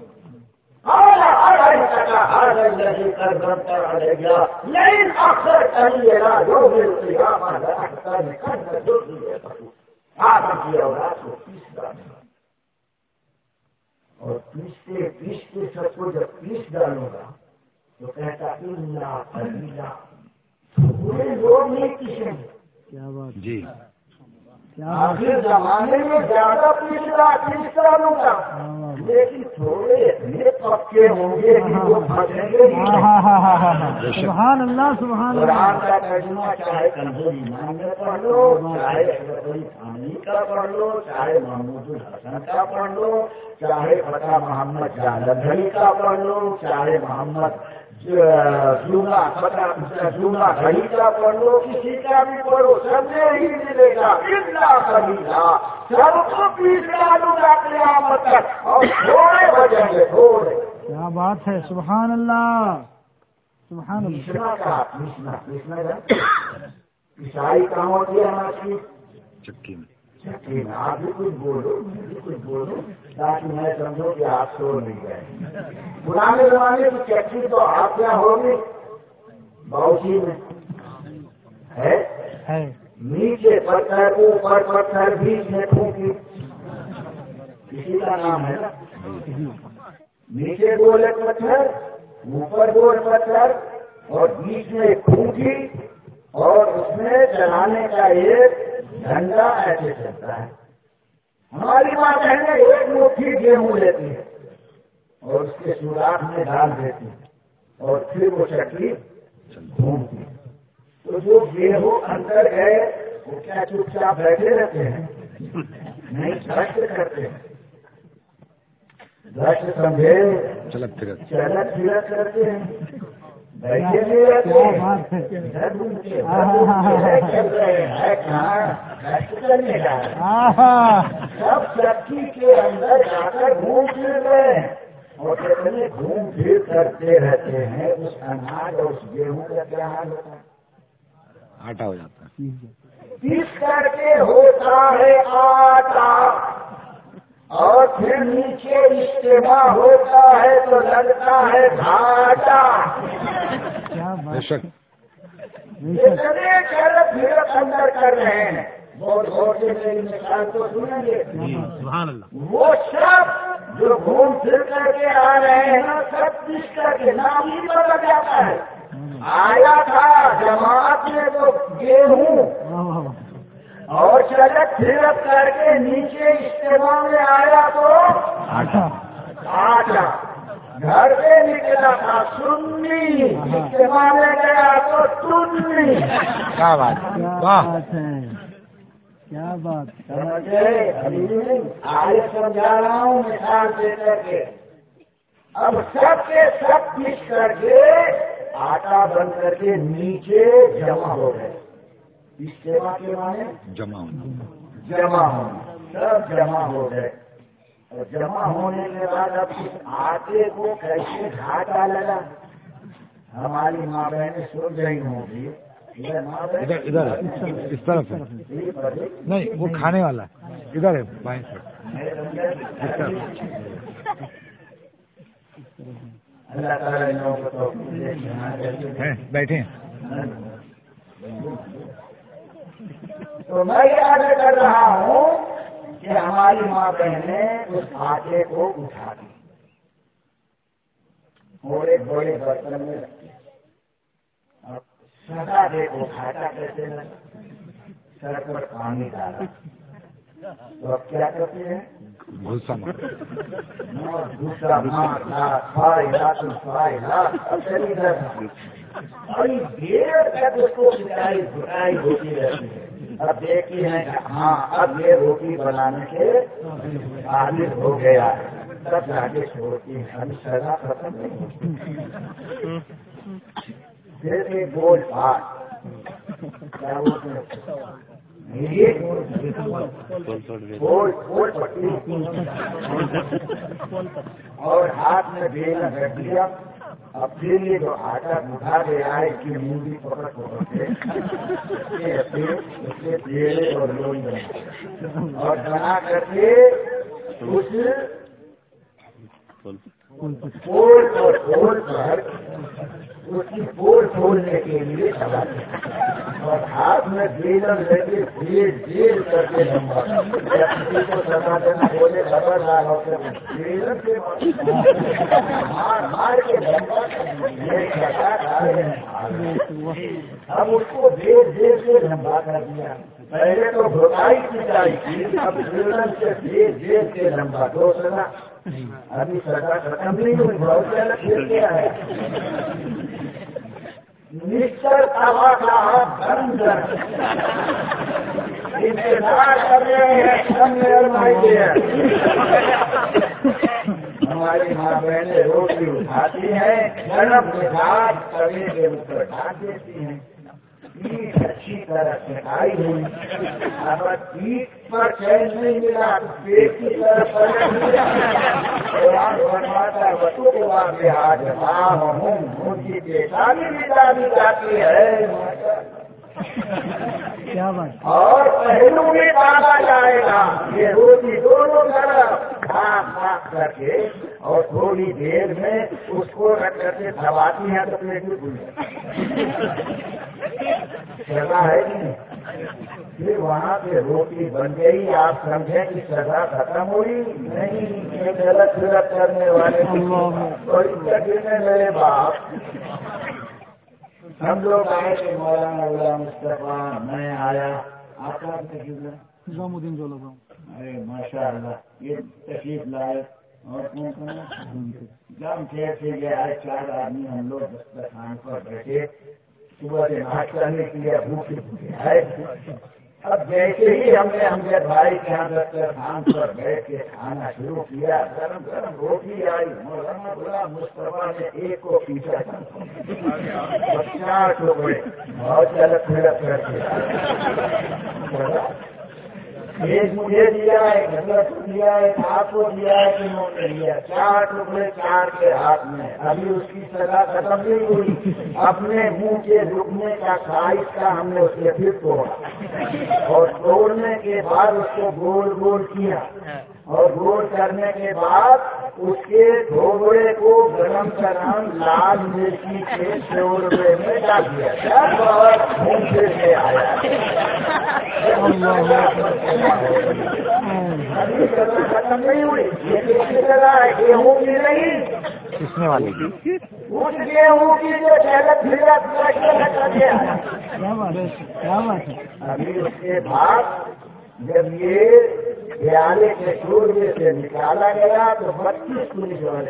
لیکن اکثر کہیں جو ملتی آدم کی اولاد کو پیس ڈالوں گا، اور پیستے پیستے سب کو جب پیس ڈالوں گا تو کہتا اللہ قلیلا، تھوڑے لوگ نہیں پیسیں گے۔ کیا بات جی آخر زمانے میں زیادہ پیس پیس ڈالوں گا، لیکن تھوڑے اتنے پکے ہوں گے کہ وہ پھنسیں گے نہیں۔ سبحان اللہ سبحان قرآن اللہ۔ کا ترجمہ چاہے کنزول ایمان میں پڑھ لو، چاہے اشرف علی تھانوی کا پڑھ لو، چاہے محمود الحسن کا پڑھ لو، چاہے فتح محمد جالندھری کا پڑھ لو، چاہے محمد جونا فتح جونا گھڑی کا پڑھ لو، کسی کا بھی پڑھو، سب میں ہی ملے گا اتنا قلیلا، سب کو پیس ڈالوں گا قیامت تک، اور تھوڑے بچیں گے تھوڑے۔ کیا بات ہے، سبحان اللہ سبحان اللہ۔ پیسنا کا پیسنا پیسنا پسائی کہاں ہوتی ہے ہماری چکی میں؟ چکی میں۔ آپ بھی کچھ بولو، میں بھی کچھ بولوں، تاکہ میں سمجھوں کہ آپ سو نہیں گئے۔ پرانے زمانے کی چکی تو آپ کیا ہوگی، باؤچی میں ہے، نیچے پتھر اوپر پتھر بیچ میں پھونکی، کسی کا نام ہے نا، نیچے گول ایک پتھر، اوپر گول پتھر، اور بیچ میں ایک پھونکی، اور اس میں چلانے کا ایک ڈنڈا ایسے چلتا ہے۔ ہماری ماں بہنیں ایک مٹھی گیہوں لیتی ہے اور اس کے سوراخ میں ڈال دیتی ہے، اور پھر وہ چکی گھومتی ہے۔ تو جو گیہوں اندر گئے وہ کیا چپ چاپ بیٹھے رہتے ہیں؟ نہیں، دشت کرتے ہیں، دشت سمجھے، چلک پھرت چلک پھرت کرتے ہیں، بیٹھے نہیں رہتے ہیں، ادھر گھومتے ہیں، چل رہے ہیں کہاں دشت کرنے کا ہے۔ سب چکی کے اندر جا کر گھوم پھر رہے ہیں، اور کتنے گھوم پھر کرتے رہتے ہیں، اس اناج اور اس گیہوں کا کیا حال ہوتا ہے؟ آٹا ہو جاتا ہے۔ پیس کر کے ہوتا ہے آٹا، اور پھر نیچے اجتماع ہوتا ہے تو لگتا ہے گھاٹا۔ بے شک جتنے چلت پھرت اندر کر رہے ہیں، بہت غور سے میری مثال تو سنیں گے، سبحان اللہ۔ وہ سب جو گھوم پھر کر کے آ رہے ہیں نا، سب پیس کر کے نام ہی بدل جاتا ہے۔ آیا تھا جماعت میں تو گیہوں، اور چلت پھرت کر کے نیچے اجتماع میں آیا تو آٹا آٹا، گھر سے نکلا تھا سنی، اجتماع میں گیا تو تنی۔ کیا بات کیا واہ بات ہے، کیا بات۔ سمجھے ابھی آج سمجھا رہا ہوں مثال دے کر کے۔ اب سب کے سب پیس کر کے آٹا بن کر کے نیچے جمع ہو گئے، اجتماع کے معنی جمع ہونا۔ جمع ہونا، سب جمع ہو گئے، اور جمع ہونے کے بعد اب اس آٹے کو کیسے گھاٹا لگا، ہماری ماں بہنیں سن رہی ہوں گی ادھر ادھر ہے اس طرف ہے نہیں وہ کھانے والا ادھر ہے بائیں سے بیٹھے ہیں. تو میں یہ عرض کر رہا ہوں کہ ہماری ماں بہنیں اس آٹے کو اٹھا دی بڑے بڑے برتن میں رکھتے سدا دے کو کھاتا کہتے ہیں سر پر پانی ڈالا تو اب کیا کرتے ہیں غصہ دوسرا مارنا کھائے تو کھائے اب چلی جاتی بڑی دیر تک اس کو سچائی بھٹائی ہوتی رہتی ہے. اب دیکھتی ہیں کہ ہاں اب یہ روٹی بنانے کے عادت ہو گیا ہے تب جا کے چھوڑتی ہیں ابھی سزا ختم نہیں ہوتی. پھر ایک گول بات کیا گول پٹی اور ہاتھ میں بیلنا رکھ دیا. اب پھر یہ جو آٹا بٹھا گیا ہے کہ مولی پکڑ پکڑ کے اس کے بیڑے اور لوئی بنا اور بنا کر کے اس پول اور پول پر اس کی پول کھولنے کے لیے چلاتے اور ہاتھ میں بیلر لے کے دیر دیر کر کے لمبا کسی کو سزا دینا بولے خبردار ہو کر بیلر کے مار مار کے لمبا اب اس کو دیر دیر سے لمبا کر دیا. پہلے تو بھٹائی کی جائی تھی اب بیلر سے دیر دیر سے لمبا دو سزا ابھی سزا ختم نہیں ہوئی بہت زیادہ پھر کیا ہے مکسر توا کا بندر انتظار کر رہے ہیں. ہماری ماں بہنیں روٹی اٹھاتی ہیں گرم مزاج توے کے اوپر ڈال دیتی ہیں. پیٹ اچھی طرح سکھائی ہوئی اگر پیٹ پر چین نہیں ملا تو پیٹ کی طرف پلٹ ملا قرآن فرماتا بچوں کو آگے آج ماں ہوں موٹی پیشانی بھی ڈالی جاتی ہے اور پہلو بھی ڈالا جائے گا. یہ روٹی دونوں طرف بھاگ بھاگ کر کے اور تھوڑی دیر میں اس کو رکھ کر کے دباتی ہیں تو پلیٹ بھی بھول سزا ہے نہیں. پھر وہاں سے روٹی بن گئی آپ سمجھیں کہ سزا ختم ہوئی نہیں. یہ غلط غلط کرنے والے بڑی تکلیف ہے میرے باپ. ہم لوگ آئے کہ مولانا غلام مصطفیٰ میں آیا آپ کا نظام الدین جو لگا ارے ماشاء اللہ یہ تشریف لائے اور جب پھر سے گیا چار آدمی ہم لوگ دسترخوان پر بیٹھے صبح سے ناشتہ نہیں کیا بھوکے بھوکے ہے. اب جیسے ہی ہم نے ہم نے بھائی کے یہاں دسترخوان پر بیٹھ کے کھانا شروع کیا گرم گرم روٹی آئی مولانا غلام مصطفیٰ نے ایک کو پیچھا چار ٹکڑے بہت الگ پھرک کر کے ایک مجھے دیا ایک حضرت کو دیا ایک آپ کو دیا ایک انہوں نے دیا چار ٹکڑے چار کے ہاتھ میں. ابھی اس کی سزا ختم نہیں ہوئی. اپنے منہ کے رکنے کا خواہش کا ہم نے اس کے پھر توڑا اور توڑنے کے بعد اس کو گول گول کیا اور گول کرنے کے بعد اس کے ڈھوبڑے کو گرم گرم لال مرچی کے شوربے میں ڈال دیا. جب بہت گھومتے سے آیا ابھی سزا ختم نہیں ہوئی. یہ کس کی سزا ہے گیہوں کی نہیں کسنے والی اس گیہوں کی جو شہرت پھرت کر گیا. ابھی اس کے بعد جب یہ پیالے کے شوربے سے نکالا گیا تو بتیس پولیس والے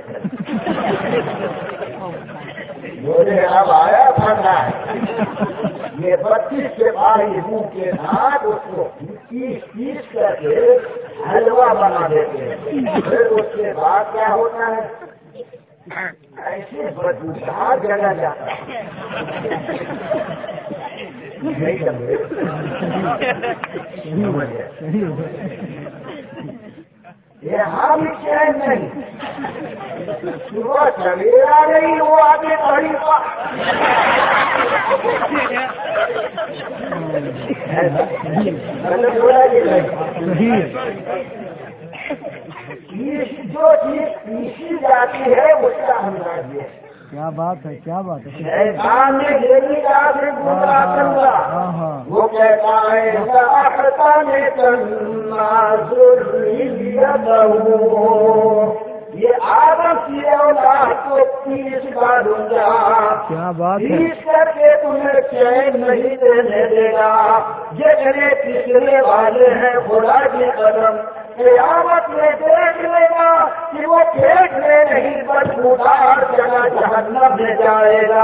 بولے اب آیا پھنسا ہے. یہ بتیس سے باہر منہ کے ساتھ اس کو پیس پیس کر کے حلوہ بنا دیتے ہیں. پھر اس کے بعد کیا ہوتا ہے ایسے بدبودار جگہ جاتا ہے نہیں سمجھے یہاں بھی چین نہیں. صبح سویرا نہیں وہ آگے کھڑی کا بولا کہ نہیں. جو چیز پیسی جاتی ہے اس کا انداز یہ. کیا بات ہے کیا بات ہے. شیطان نے دیوی کا سے گمراہ کرنا. وہ کہتا ہے نے کرنا ضروریت یہ آدم کی اولاد کو پیس ڈالوں گا. کیا بات ہے. پیس کر کے تمہیں چین نہیں دینے دے گا. جتنے پسنے والے ہیں خدا کی قدم قیامت میں دیکھ لے گا کہ وہ پیٹ میں نہیں بدبودار چلا جہنم میں جائے گا.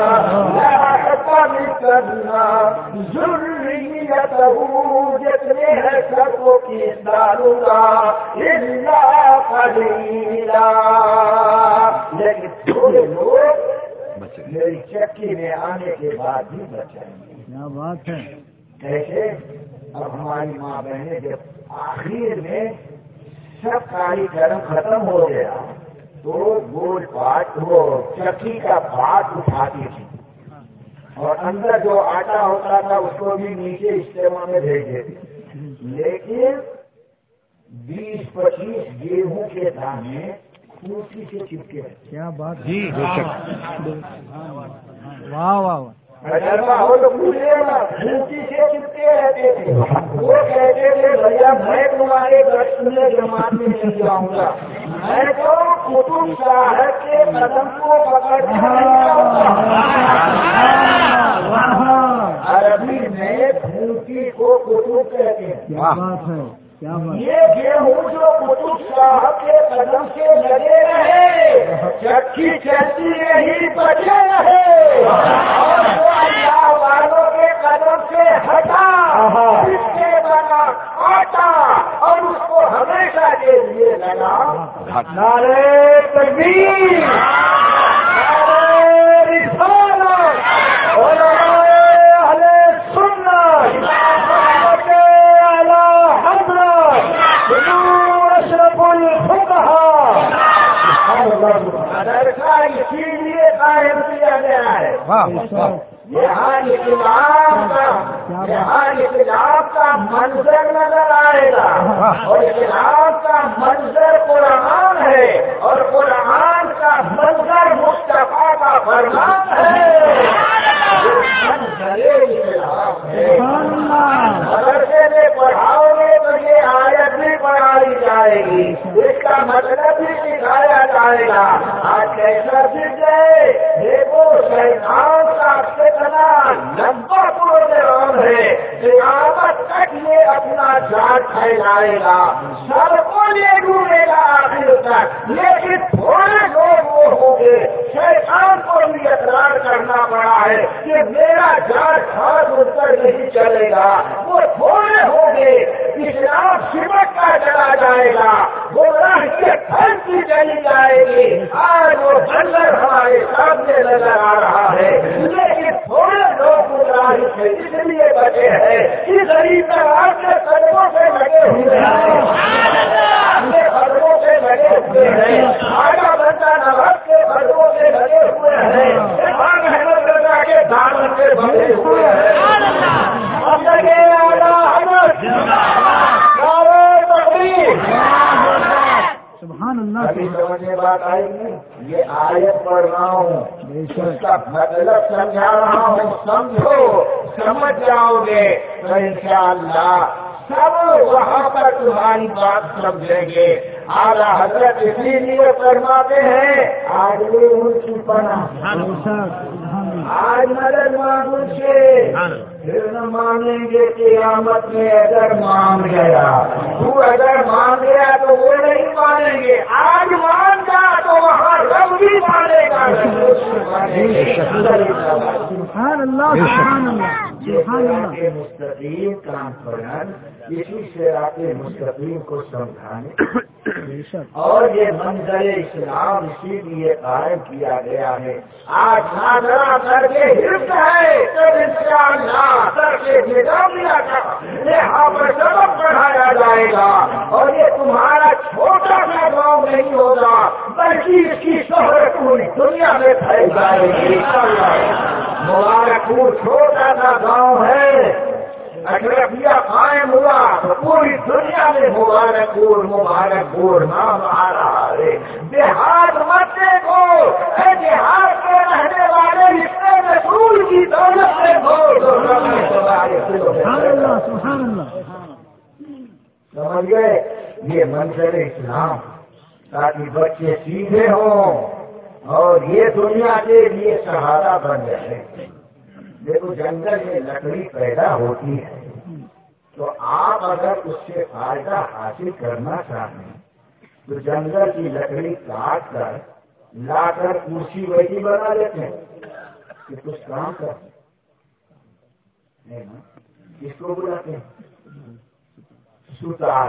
کرنا ضروریت جتنے ہے سب کو کیس ڈالوں گا اللہ قلیلا. لیکن تھوڑے لوگ میری چکی میں آنے کے بعد بھی بچائیں گے. کیا بات ہے. کیسے؟ اب ہماری ماں بہنیں جب آخر میں سب کاری کرم ختم ہو گیا تو گول پاٹ وہ چکی کا پاٹ اٹھاتی تھی اور اندر جو آٹا ہوتا تھا اس کو بھی نیچے استعمال میں بھیج دیتی. لیکن بیس پچیس گیہوں کے دانے خوشی سے چپکے. کیا بات. جی واہ واہ. تجربہ ہو تو پوچھے گا. خوشی سے چپکے رہتے تھے. وہ کہتے تھے بھیا میں تمہارے گھر میں جماعت میں نہیں جاؤں گا. میں تو قطب صاحب کے قدم کو پکڑ عربی میں پھونکی کو قطب کہتے ہیں. کیا بات ہے. کیا بات. یہ گیہوں جو قطب صاحب کے قدم سے لگے رہے چکی چلتی رہی بچے رہے اور جو اللہ والوں کے قدم سے ہٹا اس سے بنا آٹا اور اس کو ہمیشہ کے لیے لگا. نعرہ تکبیر نعرہ رسالت اہل سنت اشرف الفقہا مدرسہ اسی لیے قائم کیا گیا ہے. یہاں اسلام کا یہاں اسلام کا منظر نظر آئے گا اور اسلام کا منظر قرآن ہے اور قرآن کا منظر مصطفیٰ کا فرمان ہے. مدرسے میں پڑھاؤ گے تو یہ آیت بھی پڑھائی جائے گی. اس کا مطلب بھی سکھایا جائے گا. آج کیسا دکھ جائے دیکھو شیطان کا کتنا لمبا پروگرام ہے. قیامت تک یہ اپنا جال پھیلائے گا. سب کو یہ ڈوبے گا آخر تک. لیکن تھوڑے لوگ وہ ہوں گے. شیطان کو بھی اقرار کرنا پڑا ہے کہ میرا جال خاص اٹھ کر نہیں چلے گا. وہ تھوڑے ہوں گے. اسلام سمٹ کا چلا جائے گا. گمراہ کے پھل کی چلی جائے گی. آج وہ بندر ہمارے سامنے نظر آ رہا ہے. لیکن تھوڑے لوگ گمراہی سے اس لیے بچے ہیں کہ غریب آپ کے قدموں سے لگے ہوئے ہیں. اپنے قدموں سے لگے ہوئے ہیں. آگا بندہ نواز کے قدموں سے لگے ہوئے ہیں. امام احمد رضا کے دامن سے بڑھے ہوئے ہیں. ہم لگے آگا حضرت سبحان اللہ. ابھی سمجھنے بات آئی نہیں. یہ آیت پڑھ رہا ہوں اس کا مطلب سمجھا رہا ہوں. سمجھو سمجھ جاؤ گے تو انشاءاللہ سب وہاں پر تمہاری بات سمجھیں گے. اعلیٰ حضرت اسی لیے فرماتے ہیں آج بھی ان کی پناہ آج مدد مانگو سے پھر نہ مانیں گے قیامت میں. اگر مان گیا تو اگر مان گیا تو وہ نہیں مانیں گے. آج مان گا تو وہاں رب بھی مانے گا. سبحان اللہ سبحان اللہ. یہ صراط مستقیم کانفرنس اسی صراط مستقیم کو سمجھانے اور یہ منظر اسلام اسی لیے قائم کیا گیا ہے. آج ناظرہ کر کے حفظ ہے تب انشاءاللہ کر کے نظامیہ کا یہاں پر سبق پڑھایا جائے گا اور یہ تمہارا چھوٹا سا گاؤں نہیں ہوگا بلکہ اس کی شہرت پوری دنیا میں پھیل جائے گی. مبارکپور چھوٹا سا گاؤں ہے, اشرفیہ قائم ہوا تو پوری دنیا میں مبارکپور مبارکپور نام آ رہا ہے. بہار مت دیکھو, بہار کے رہنے والے اس سے رسول کی دولت دیکھو. سمجھ گئے یہ منظر اسلام تاکہ بچے سیدھے ہوں اور یہ دنیا کے لیے سہارا بن جائے. دیکھو جنگل میں لکڑی پیدا ہوتی ہے تو آپ اگر اس سے فائدہ حاصل کرنا چاہیں تو جنگل کی لکڑی کاٹ کر لا کر کرسی وہی بنا لیتے ہیں کہ کچھ کام کر کس کو بلاتے ہیں ستار.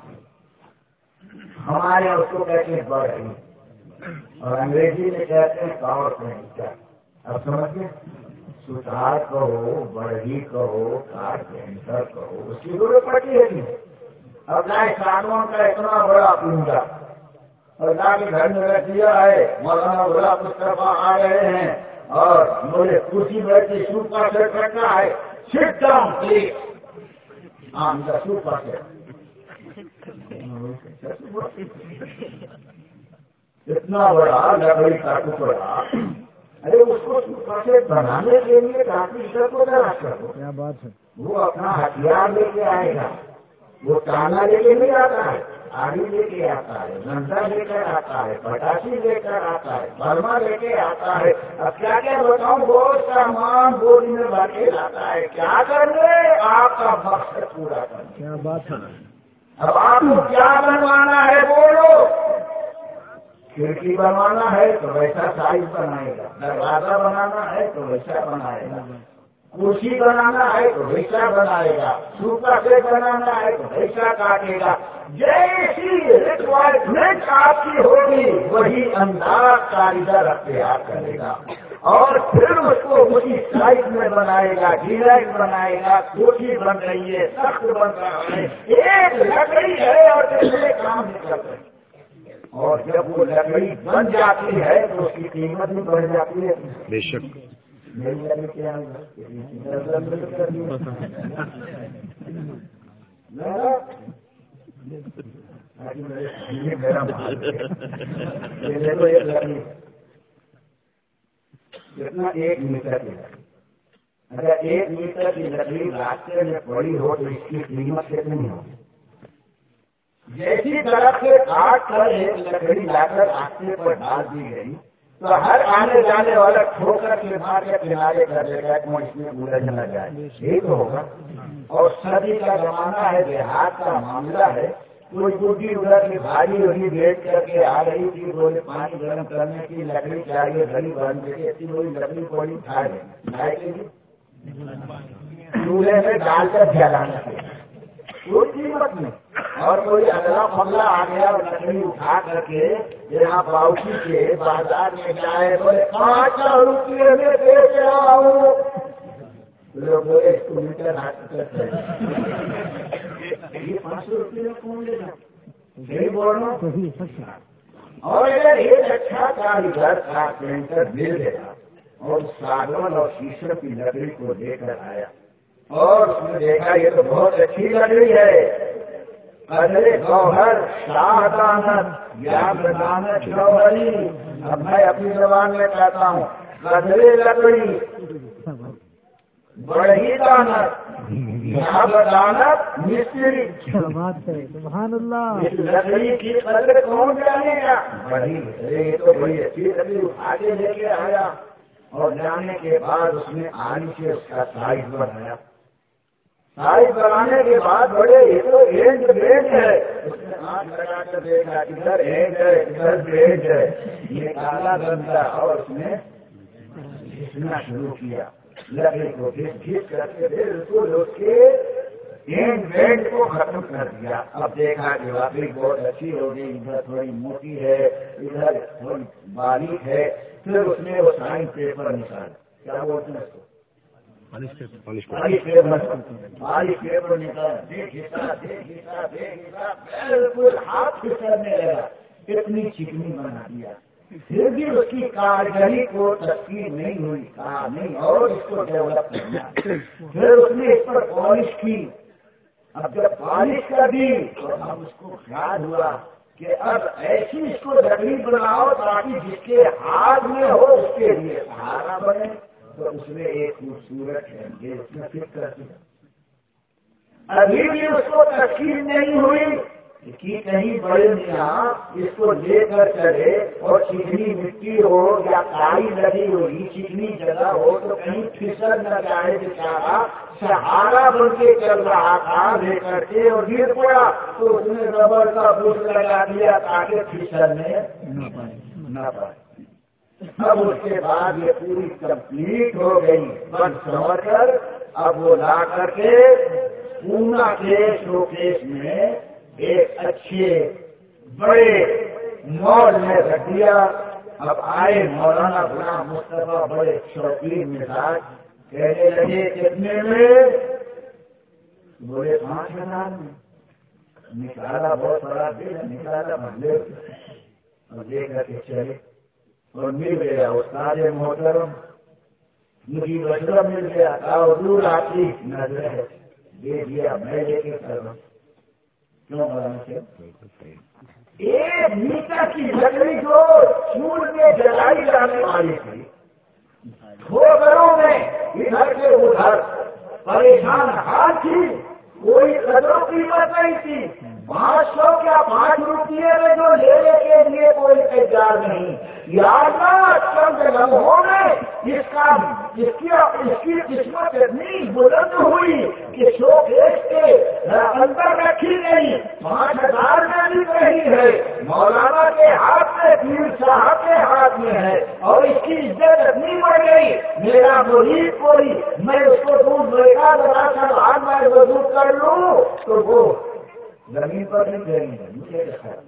ہمارے اس کو کہتے ہیں بڑھئی اور انگریزی میں کہتے ہیں کاور پینٹر. اب سمجھتے ستار کہو بڑھئی کہو کارپینٹر کہو اس کی ضرورت پڑتی ہے نہیں. اب نئے قانون کا اتنا بڑا پنجا اور لا کے گھر میں رکھ دیا ہے. مولانا بولا مصطفیٰ آ رہے ہیں اور مجھے کرسی بیٹھی سوپا سیٹ رکھنا ہے. Sit down please. ہاں سوپا سیٹ اتنا بڑا لکڑی کا ٹکڑا. ارے اس کو سوپا سیٹ بنانے کے لیے کافی کو ذرا کرو. کیا بات ہے. وہ اپنا ہتھیار لے کے آئے گا, وہ ٹانا لے کے نہیں آتا ہے, آری لے کے آتا ہے, ڈنڈا لے کر آتا ہے, پٹاخی لے کر آتا ہے, برما لے کے آتا ہے. اب کیا کیا بتاؤں بہت سامان بوری میں بھر کے لاتا ہے. کیا کرنے آپ کا مقصد پورا کرنا. کیا بات ہے. اب آپ کو کیا بنوانا ہے بولو. کھڑکی بنوانا ہے تو ویسا سائز بنائے گا, دروازہ بنانا ہے تو ویسا بنائے گا, کرسی بنانا ہے تو ویسا بنائے گا, سوپا سیٹ بنانا ہے تو ویسا کاٹے گا. جیسی ریکوائرمنٹ آپ کی ہوگی وہی انداز کاریگر اختیار کرے گا اور پھر اس کو اسی سائز میں بنائے گا, ڈیزائن بنائے گا. کوٹھی بن رہی ہے, سخت بن رہا ہے, ایک لکڑی ہے اور دوسرے کام نہیں کر رہے. اور جب وہ لکڑی بن جاتی ہے تو اس کی قیمت بھی بڑھ جاتی ہے. بے شک. میری لکڑی کیا میرا کتنا ایک میٹر کی لکڑی. اگر ایک میٹر کی لکڑی راستے میں پڑی ہو تو اس کی قیمت کتنی ہوگی. جیسی طرف سے کاٹ کر ایک لکڑی لا کر راستے پر ڈال دی گئی تو ہر آنے جانے والا ٹھوکر کے مار کے کنارے کر دے گا کہ اس میں الجھ نہ جائے. یہی تو ہوگا. اور سردی کا زمانہ ہے, دیہات کا معاملہ ہے. کوئی بوڑھی ادھر کی بھاری وہی بیٹھ کر کے آ رہی تھی, بولے پانی گرم کرنے کی لکڑی چاہیے, گھڑی بن گئی ایسی وہی لکڑی پوڑی کھا لیں چولہے میں ڈال کر جلانا کے کوئی قیمت نہیں. اور کوئی اگلا پگلا آ گیا اور لکڑی اٹھا کر کے یہاں باؤچی کے بازار میں جائے, بولے پانچ سو روپئے میں دے کے آؤں. لوگ بولے اس کو میٹر ہاتھ کرتے یہ پانچ سو روپئے میں کون لے گا. یہی بول رہا ہوں. اور اگر ایک اچھا کاریگر کارپینٹر مل گیا اور ساگون اور شیشم کی لکڑی کو لے کر آیا اور اس نے دیکھا یہ تو بہت اچھی لکڑی ہے, قدرے گوہر شاہ دانت یا دانت گوہری. اب میں اپنی زبان میں کہتا ہوں قدرے لکڑی بڑی دانت یا دانت مستری. سبحان اللہ. اس لکڑی کی قدر کون جانے گا. بڑی یہ تو بڑی اچھی لکڑی آگے لے کے آیا اور جانے کے بعد اس نے آری سے اس کا سائز بنایا. سائز بنانے کے بعد بڑے یہ تو اینڈ بریڈ ہے. اس نے آنکھ لگا کر دیکھا ادھر اینڈ ہے ادھر بریڈ ہے, یہ کالا بنتا اور اس نے گھسنا شروع کیا. لکڑی کو گھس گھس کر کے بالکل اس کے اینڈ وینڈ کو ختم کر دیا. اب دیکھا کہ واقعی بہت اچھی ہو گئی، ادھر تھوڑی موٹی ہے، ادھر تھوڑی باریک ہے. پھر اس نے وہ سائنس پیپر نکالا. کیا بولتے ہیں اس کو؟ پالش پیپر نکالا. دیکھا دیکھا دیکھا بالکل ہاتھ پھسلنے لگا. اتنی چکنی بنا دیا. پھر بھی اس کی کارگری کو تسکین نہیں ہوئی. کہا نہیں اور اس کو ڈیولپ کرنا. پھر اس نے اس پر پالش کی. اب جب پالش کر دی تو اب اس کو خیال ہوا کہ اب ایسی اس کو لکڑی بناؤ تاکہ جس کے ہاتھ میں ہو اس کے لیے سہارا بنے. تو اس نے ایک خوبصورت ہے یہ اس نے فٹ کر دیا. ابھی بھی اس کو تسکین نہیں ہوئی کہ کہیں بڑے میاں اس کو لے کر چلے اور چکنی مٹی ہو یا کائی لگی ہوئی چکنی جگہ ہو تو کہیں پھسل نہ جائے. بیچارہ سہارا بن کے چل رہا تھا لے کر کے اور گر پڑا تو اس نے ربڑ کا بوٹ لگا دیا تاکہ پھسلنے نہ پائے. اب اس کے بعد یہ پوری کمپلیٹ ہو گئی بن سمجھ کر. اب وہ لا کر کے پونا کے شوکیس میں ایک اچھے بڑے مال میں رکھ دیا. اب آئے مولانا غلام مصطفیٰ بڑے شوقین مزاج کہنے لگے کتنے میں؟ بولے پانچ ہزار میں. نکالا بہت بڑا دل نکالا بھلے اور لے کر کے چلے اور مل گیا استاد محترم مجھے بشرا مل گیا تھا اور دور آتی نظر دے دیا میں لے کے کر رہا ہوں. کیوں ایک میٹر کی لکڑی جو چول میں جلائی جانے والی تھی ٹھوکروں میں ادھر کے ادھر پریشان حال تھی. کوئی قدر و قیمت نہیں تھی. پانچ سو کیا پانچ روپیے میں جو لینے کے لیے کوئی تیار نہیں. یا چند لمحوں میں اس کا اس کی اس کی قسمت اتنی بلند ہوئی کہ شو کیس کے اندر رکھی گئی. پانچ ہزار میں بھی نہیں ہے. مولانا کے ہاتھ میں پیر صاحب کے ہاتھ میں ہے اور اس کی عزت اتنی بڑھ گئی. میرا مرید کوئی میں اس کو دودھ لے گا ذرا سا بعد میں وضو کر لوں تو وہ زمین پر نہیں گئی ہے. مجھے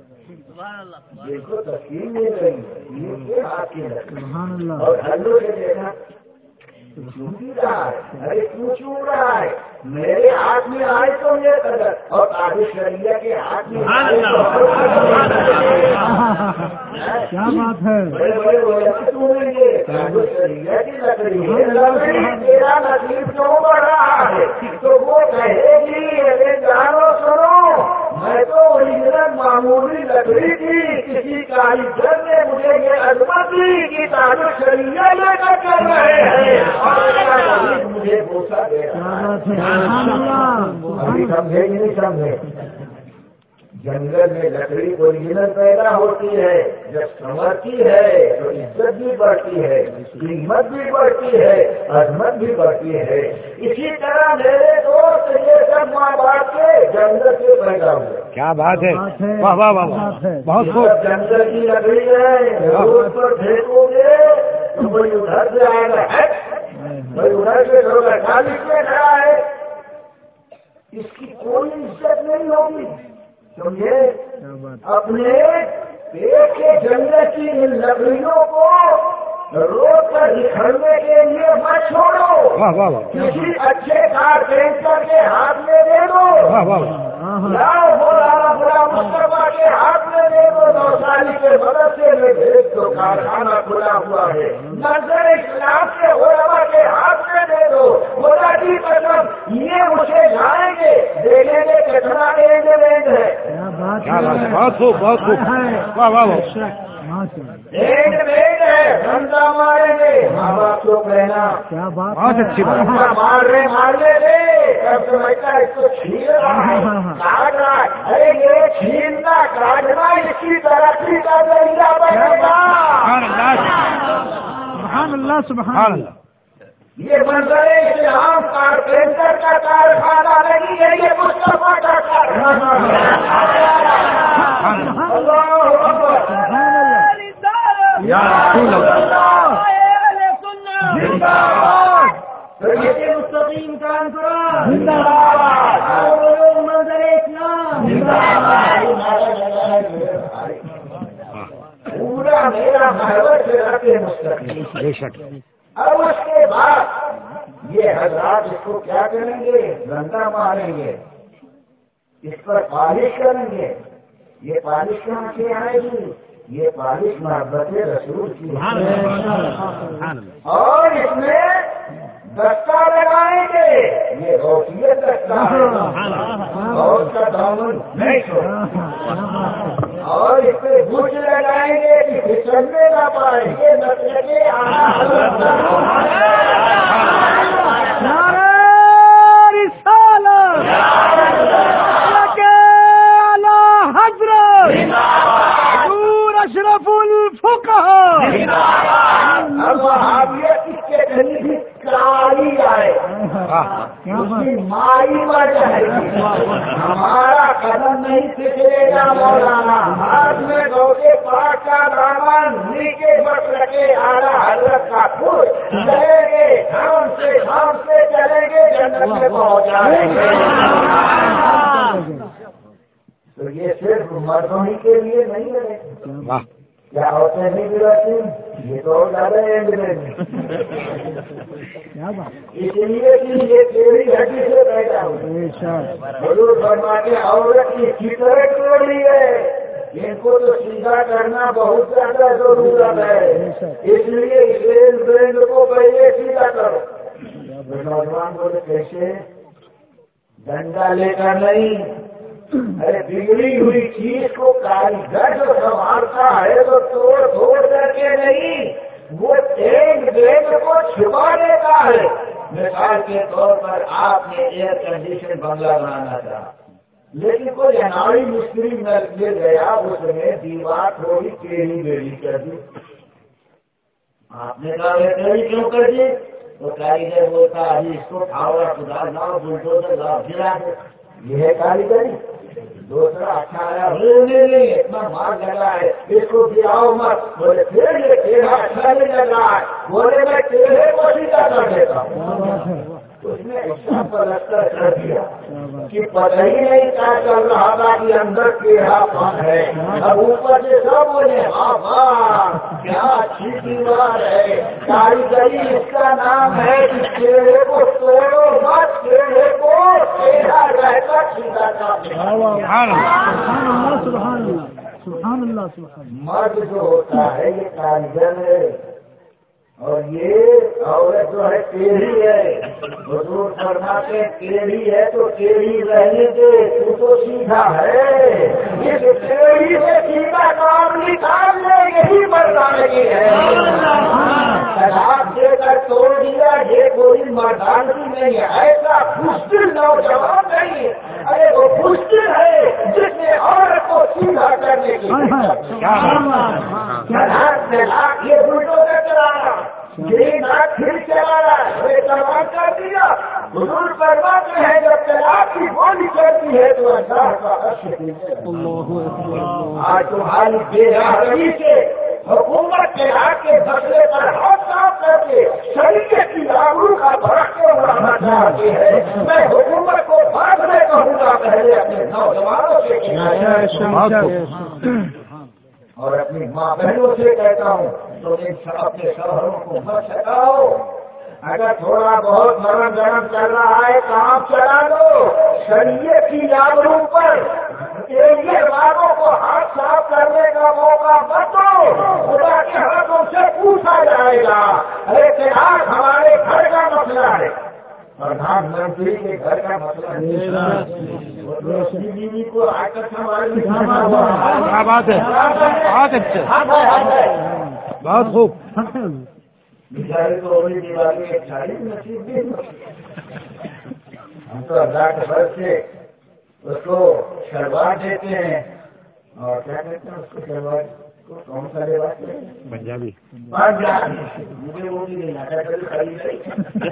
دیکھو تسکین نہیں گئی ہے ہاتھ کی اور ہلو سے دیکھا چوٹی رہا ہے. ارے کیوں چوٹ رہا ہے؟ میرے ہاتھ میں آئے تو یہ قدر اور کابل شریعہ کے ہاتھ میں کیا بات ہے. بڑے بڑے بولے یہ کابل شریعہ کی لکڑی ہے لکڑی تیرا نصیب کیوں بڑھ رہا ہے؟ تو وہ کہے گی ارے جانو سنو میں تو اوریجنل معمولی لکڑی تھی. کسی کاریگر نے مجھے یہ عظمت دی کہ کابل شریعہ لے کر چل رہے ہیں اور مجھے پوچھا گیا. ابھی سمجھے کہ نہیں سمجھے؟ جنگل میں لکڑی اوریجنل پیدا ہوتی ہے. جب سنورتی ہے تو عزت بھی بڑھتی ہے قیمت بھی بڑھتی ہے عظمت بھی بڑھتی ہے. اسی طرح میرے دوست یہ سب ماں باپ کے جنگل سے پیدا ہوئے. کیا بات ہے. واہ واہ واہ بہت خوب. جنگل کی لکڑی ہے روڈ پر پھینکو گے تو کوئی ادھر سے آئے گا کوئی ادھر سے ہوگا خالی پہ کھڑا ہے. اس کی کوئی عزت نہیں ہوگی. سمجھے؟ اپنے پیٹ کے جنگل کی ان لکڑیوں کو روڈ پر بکھرنے کے لیے مت چھوڑو. کسی اچھے کارپینٹر کے ہاتھ میں دے دو. لاؤ مولانا غلام مصطفیٰ کے ہاتھ میں دے دو. نوساری کے مدرسے میں بھیج دو. کارخانہ کھلا ہوا ہے. نظر اسلام کے علماء کے ہاتھ میں دے دو. خدا کی قسم یہ مجھے جائیں گے دیکھیں گے کتنا اینڈ وینڈ ہے. بہت خوب بہت خوب. واہ واہ اینڈ وینڈ ہے. بندہ ماریں گے ماں باپ کو کہنا کیا بات. بہت اچھی بات. مار رہے مارنے دے اب سمجھتا ہے اس کو چھین رہا ہے کاٹ رہا ہے. ارے یہ چھیننا کاٹنا اس کی ترقی کا ذریعہ بنے گا. سبحان اللہ سبحان اللہ. یہ منظر اسلام کارپینٹر کا کارخانہ نہیں ہے یہ مصطفیٰ کا کارخانہ ہے. اللہ اکبر. یا رسول اللہ. مستقیم کانفرنس زندہ باد، منظر اسلام زندہ باد، پورا میرا محور صراط مستقیم. بے شک. اب اس کے بعد یہ حضرات اس کو کیا کریں گے؟ گندا ماریں گے، اس پر پالش کریں گے. یہ پالش کہاں سے آئے گی؟ یہ پالش محبت رسول کی ہے. اور اس میں دستہ لگائیں گے، یہ روٹیت دستہ ہے اور اس کا دامن نہیں چھوڑا. اور اس پہ بوجھ لگائیں گے کہ پھسلنے نہ پائیں گے، نسل کے اشرف الفقہاء. اب وہابیت اس کے قریب کاری آئے، اس کی مائی مر جائے گی. ہمارا قدم نہیں پھسلے گا مولانا، ہاتھ میں دو کے پاک کا دامن، نیچے بس رکھے اعلیٰ حضرت کا پھول چلیں گے، ہم سے ہم سے چلیں گے، جنت میں پہنچ جائیں گے. تو یہ صرف مردوں ہی کے لیے نہیں ہے. کیا ہوتے نہیں بھی رہتی، یہ تو زیادہ انگریز اس لیے کہ یہ تیری ہڈی سے پیدا ہوئی. حضور فرماتے ہیں عورت کی فطرت توڑی ہے، ان کو تو سیدھا کرنا بہت زیادہ ضرورت ہے. اس لیے اس برینڈ کو پہلے سیدھا کرو. نوجوان بولے کیسے؟ ڈنڈا لے کر نہیں، ارے بگڑی ہوئی چیز کو کاریگر جو سنبھالتا ہے تو توڑ پھوڑ کر کے نہیں، وہ ایک گیٹ کو چھپا دیتا ہے. مثال کے طور پر آپ نے ایئر کنڈیشن بنگلہ بنانا تھا، لیکن کوئی اناڑی مستری مل گیا، اس نے دیوار تھوڑی ٹیڑھی بیڑھی کر دی. آپ نے کہا وہ ٹیڑھی کیوں کر دی؟ تو کاریگر بولتا ابھی اس کو پھاوڑا خدا لاؤ، بلڈوزر لاؤ، گرا دے. یہ ہے کاریگری. دوسرا اچھا ہے اتنا مار لگا ہے، اس کو گراؤ مت. بولے پھر یہ ٹیڑھا اچھا نہیں لگ رہا ہے، بولے میں ٹیڑھے کو سیدھا کر دیتا ہوں. اس نے ایسا پلستر کر دیا کہ پتہ ہی نہیں کیا چل رہا تھا کہ اندر ٹیڑھا پن ہے. اب اوپر سے سب بولے ہاں واہ کیا اچھی دیوار ہے. کاریگری اس کا نام ہے کہ ٹیڑھے کو توڑو مت، ٹیڑھے کو ٹیڑھا رہ کر سیدھا کر دو. مرد جو ہوتا ہے یہ کاریگر ہے، اور یہ عورت جو ہے ٹیڑھی ہے. حضور فرماتے ٹیڑھی ہے تو ٹیڑھی رہنے دے، تو تو سیدھا ہے. اس ٹیڑھی سے سیدھا کام نکال لے، یہی مردانگی ہے. طلاق دے کر توڑ دیا یہ کوئی مردانگی نہیں ہے، ایسا مشکل نوجوان نہیں ہے. ارے وہ مشکل ہے جس نے عورت کو سیدھا کرنے کی طلاق یہ بلٹوں سے چلانا، یہ ناک پھر چلانا، یہ تمام کر دیا. حضور فرماتے ہیں جب طلاق کی بولی کرتی ہے تو اللہ کا آج تمہاری بے راہی سے حکومت کے ہاتھ کے مسئلے پر ہاتھ صاف کر کے شریعت کی آبرو کا بھڑکتے اڑانا چاہتی ہے. میں حکومت کو بعد میں کہوں گا، پہلے اپنے نوجوانوں سے اور اپنی ماں بہنوں سے کہتا ہوں تو اپنے شوہروں کو مت سکھاؤ. اگر تھوڑا بہت نرم گرم چل رہا ہے کام چلا لو، شریعت کی آبرو پر یہ باتوں کو ہاتھ صاف کرنے کا موقع مت دو. خدا کے ہاتھوں سے پوچھا جائے گا. ارے تیار ہمارے گھر کا مسئلہ ہے، پردھان منتری کے گھر کا مسئلہ نہیں. بیوی کو آ کر ہمارے کیا بات ہے، بہت اچھا، بہت خوب. بیچارے تو ہوئی دیوالی ایک چالیس نصیب بھی. ہم تو اللہ کے بھر سے اس کو شربات دیتے ہیں، اور کیا کہتے ہیں اس کو شربات کو کون سا لباس ہے؟ پنجابی. پنجابی مجھے وہ بھی نہیں آتا، کبھی خرید نہیں.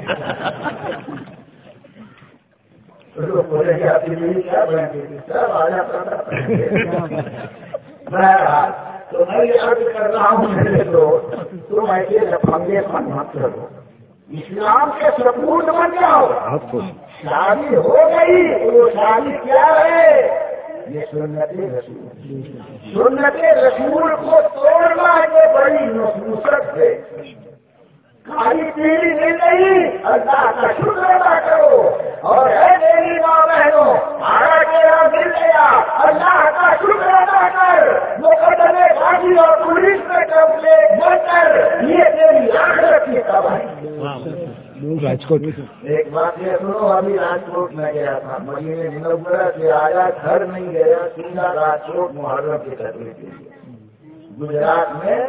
بولے کہ آپ کی بیوی کیا بنتی تھی؟ سب آ جاتا تھا. بہرحال تو میں یہ عرض کر رہا ہوں میرے دوست، تم ایسے لفنگے پن مت کرو. اسلام کے سپورٹ بن جاؤ. شادی ہو گئی تو شادی کیا ہے؟ یہ سنت رسول. سنت رسول کو توڑنا یہ بڑی نصوصت ہے. کھالی پیڑھی مل گئی اللہ کا شکر ادا کرو. اور ہے میری ماں بہنوں آگا تیرا مل گیا اللہ کا شکر ادا کر. مقدمے شادی اور پولیس میں کمپلیٹ بن کر یہ تیری آخرت کی تباہی. راجکوٹ ایک بات یہ سنو، ابھی راجکوٹ میں گیا تھا، مدینہ منورہ سے آیا، گھر نہیں گیا، سیدھا راجکوٹ محرم کی تقریب کے لیے. گجرات میں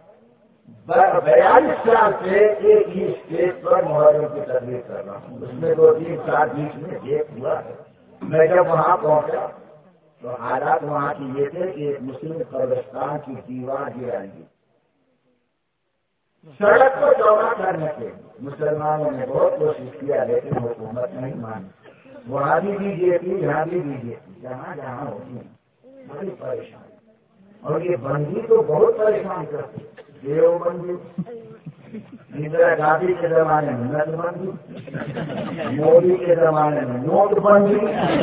بیالیس سال سے ایک ہی اسٹیج پر محرم کی تقریر کر رہا ہوں. اس میں دو تین سال بیچ میں ایک ہوا ہے. میں جب وہاں پہنچا تو حالات وہاں کی یہ تھے کہ ایک مسلم قبرستان کی دیوار گرائیں گی. سڑک کو چوڑا کرنے کے مسلمانوں نے بہت کوشش کیا لیکن حکومت نہیں مانی. وہاں بھی بی جے پی یہاں بھی بی جے پی، جہاں جہاں ہوتی ہے بڑی پریشانی. اور یہ بندی تو بہت پریشان کرتی ہے. دیو بندی، اندرا گاندھی کے زمانے میں نت بندی، مودی کے زمانے میں نوٹ بندی.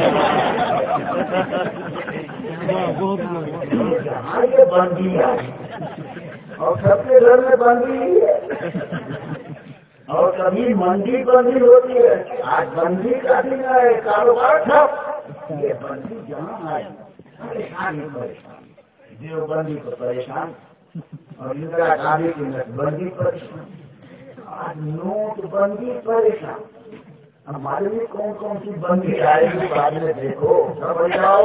جہاں یہ بندی ہے اور سب کے گھر میں بندی ہی ہے. اور کبھی منڈی بندی ہوتی ہے. آج بندی کا دن ہے، کاروبار ٹھپ. یہ بندی جہاں آئی پریشانی پریشانی. دیو بندی تو پریشان اور اندرا گاندھی کی نت بندی پریشان. آج نوٹ بندی پریشان. ہمارے لیے کون کون سی بندی آئے گی بعد میں دیکھو سمجھ جاؤ.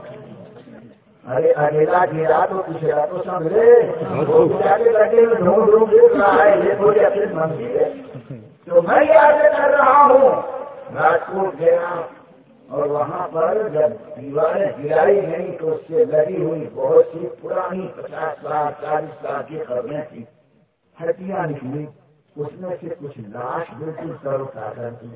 ارے اکیلا گرا تو پچھلا تو سمجھے کے لگے میں ڈھونڈ ڈھونڈ دیکھ رہا ہے یہ تھوڑی اپنی بندی ہے. تو میں یاد کر رہا ہوں راجکوٹ گیا اور وہاں پر جب دیواریں گرائی گئی تو اس سے لگی ہوئی بہت سی پرانی پچاس سال چالیس سال کی خبریں تھیں. ہڈیاں نکلی، اس میں سے کچھ لاش بالکل ترو تازہ تھی،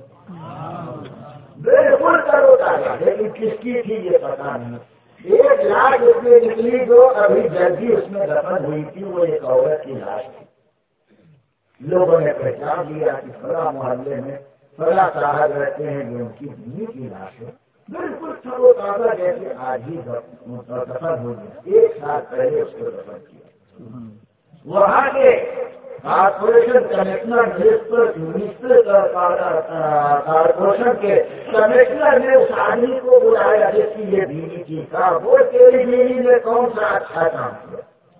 بالکل ترو تازہ، لیکن کس کی تھی یہ پتا نہیں. ایک لاش اس میں نکلی جو ابھی جلدی اس میں دفن ہوئی تھی، وہ ایک عورت کی لاش تھی. لوگوں نے پہچان لیا کہ فلاں محلے میں فلاں صاحب رہتے ہیں جو ان کی بیوی کی لاش ہے. بالکل ترو تازہ جیسے آج ہی دفن ہو گیا. ایک سال پہلے اس کو دفن کیا. وہاں کے کارپوریشن کمشنر منسٹر کارپوریشن کے کمشنر نے اس آدمی کو بلایا جس کی یہ بیوی کی. کہا وہ تیری بیوی نے کون سا اچھا کام کیا؟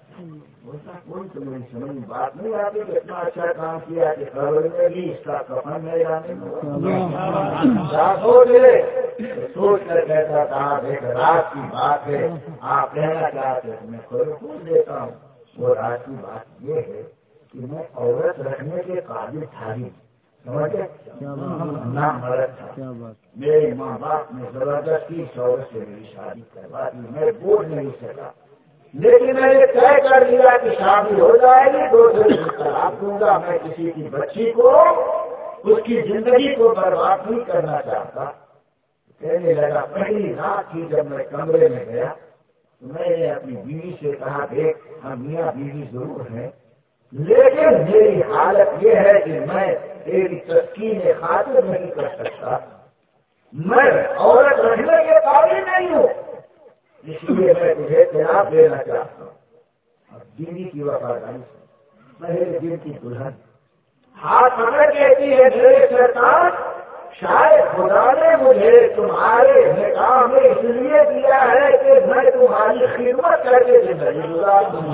کوئی تو میری سمجھ بات نہیں آتی کہ اتنا اچھا کام کیا کہ خبر میں بھی اس کا کفن میں جانے میں سوچ کر کہتا تھا ایک رات کی بات ہے، آپ کہنا چاہتے میں کھول کھول دیتا ہوں. وہ رات کی بات یہ ہے کہ میں عورت رکھنے کے قابل تھا ہی سمجھے نہ مرد تھا. میرے ماں باپ نے زبردستی شوہر سے میری شادی کروا دی. میں بول نہیں سکا لیکن میں نے طے کر دیا کہ شادی ہو جائے گی دو سے طلاق دوں گا. میں کسی کی بچی کو اس کی زندگی کو برباد نہیں کرنا چاہتا. کہنے لگا پہلی رات کی جب میں کمرے میں گیا میں نے اپنی بیوی سے کہا دیکھ ہم میاں بیوی ضرور ہیں لیکن میری حالت یہ ہے کہ میں تیری تسکین خاطر نہیں کر سکتا. میں عورت رہنے کے قابل نہیں ہوں، اس لیے میں تجھے طلاق دینا چاہتا ہوں. اور بیوی کی وفاداری پہلے دن کی دلہن ہاتھ پکڑ کہتی ہے میرے سرکار شاید خدا نے مجھے تمہارے نکاح میں اس لیے دیا ہے کہ میں تمہاری خدمت کر کے زندگی گزاروں.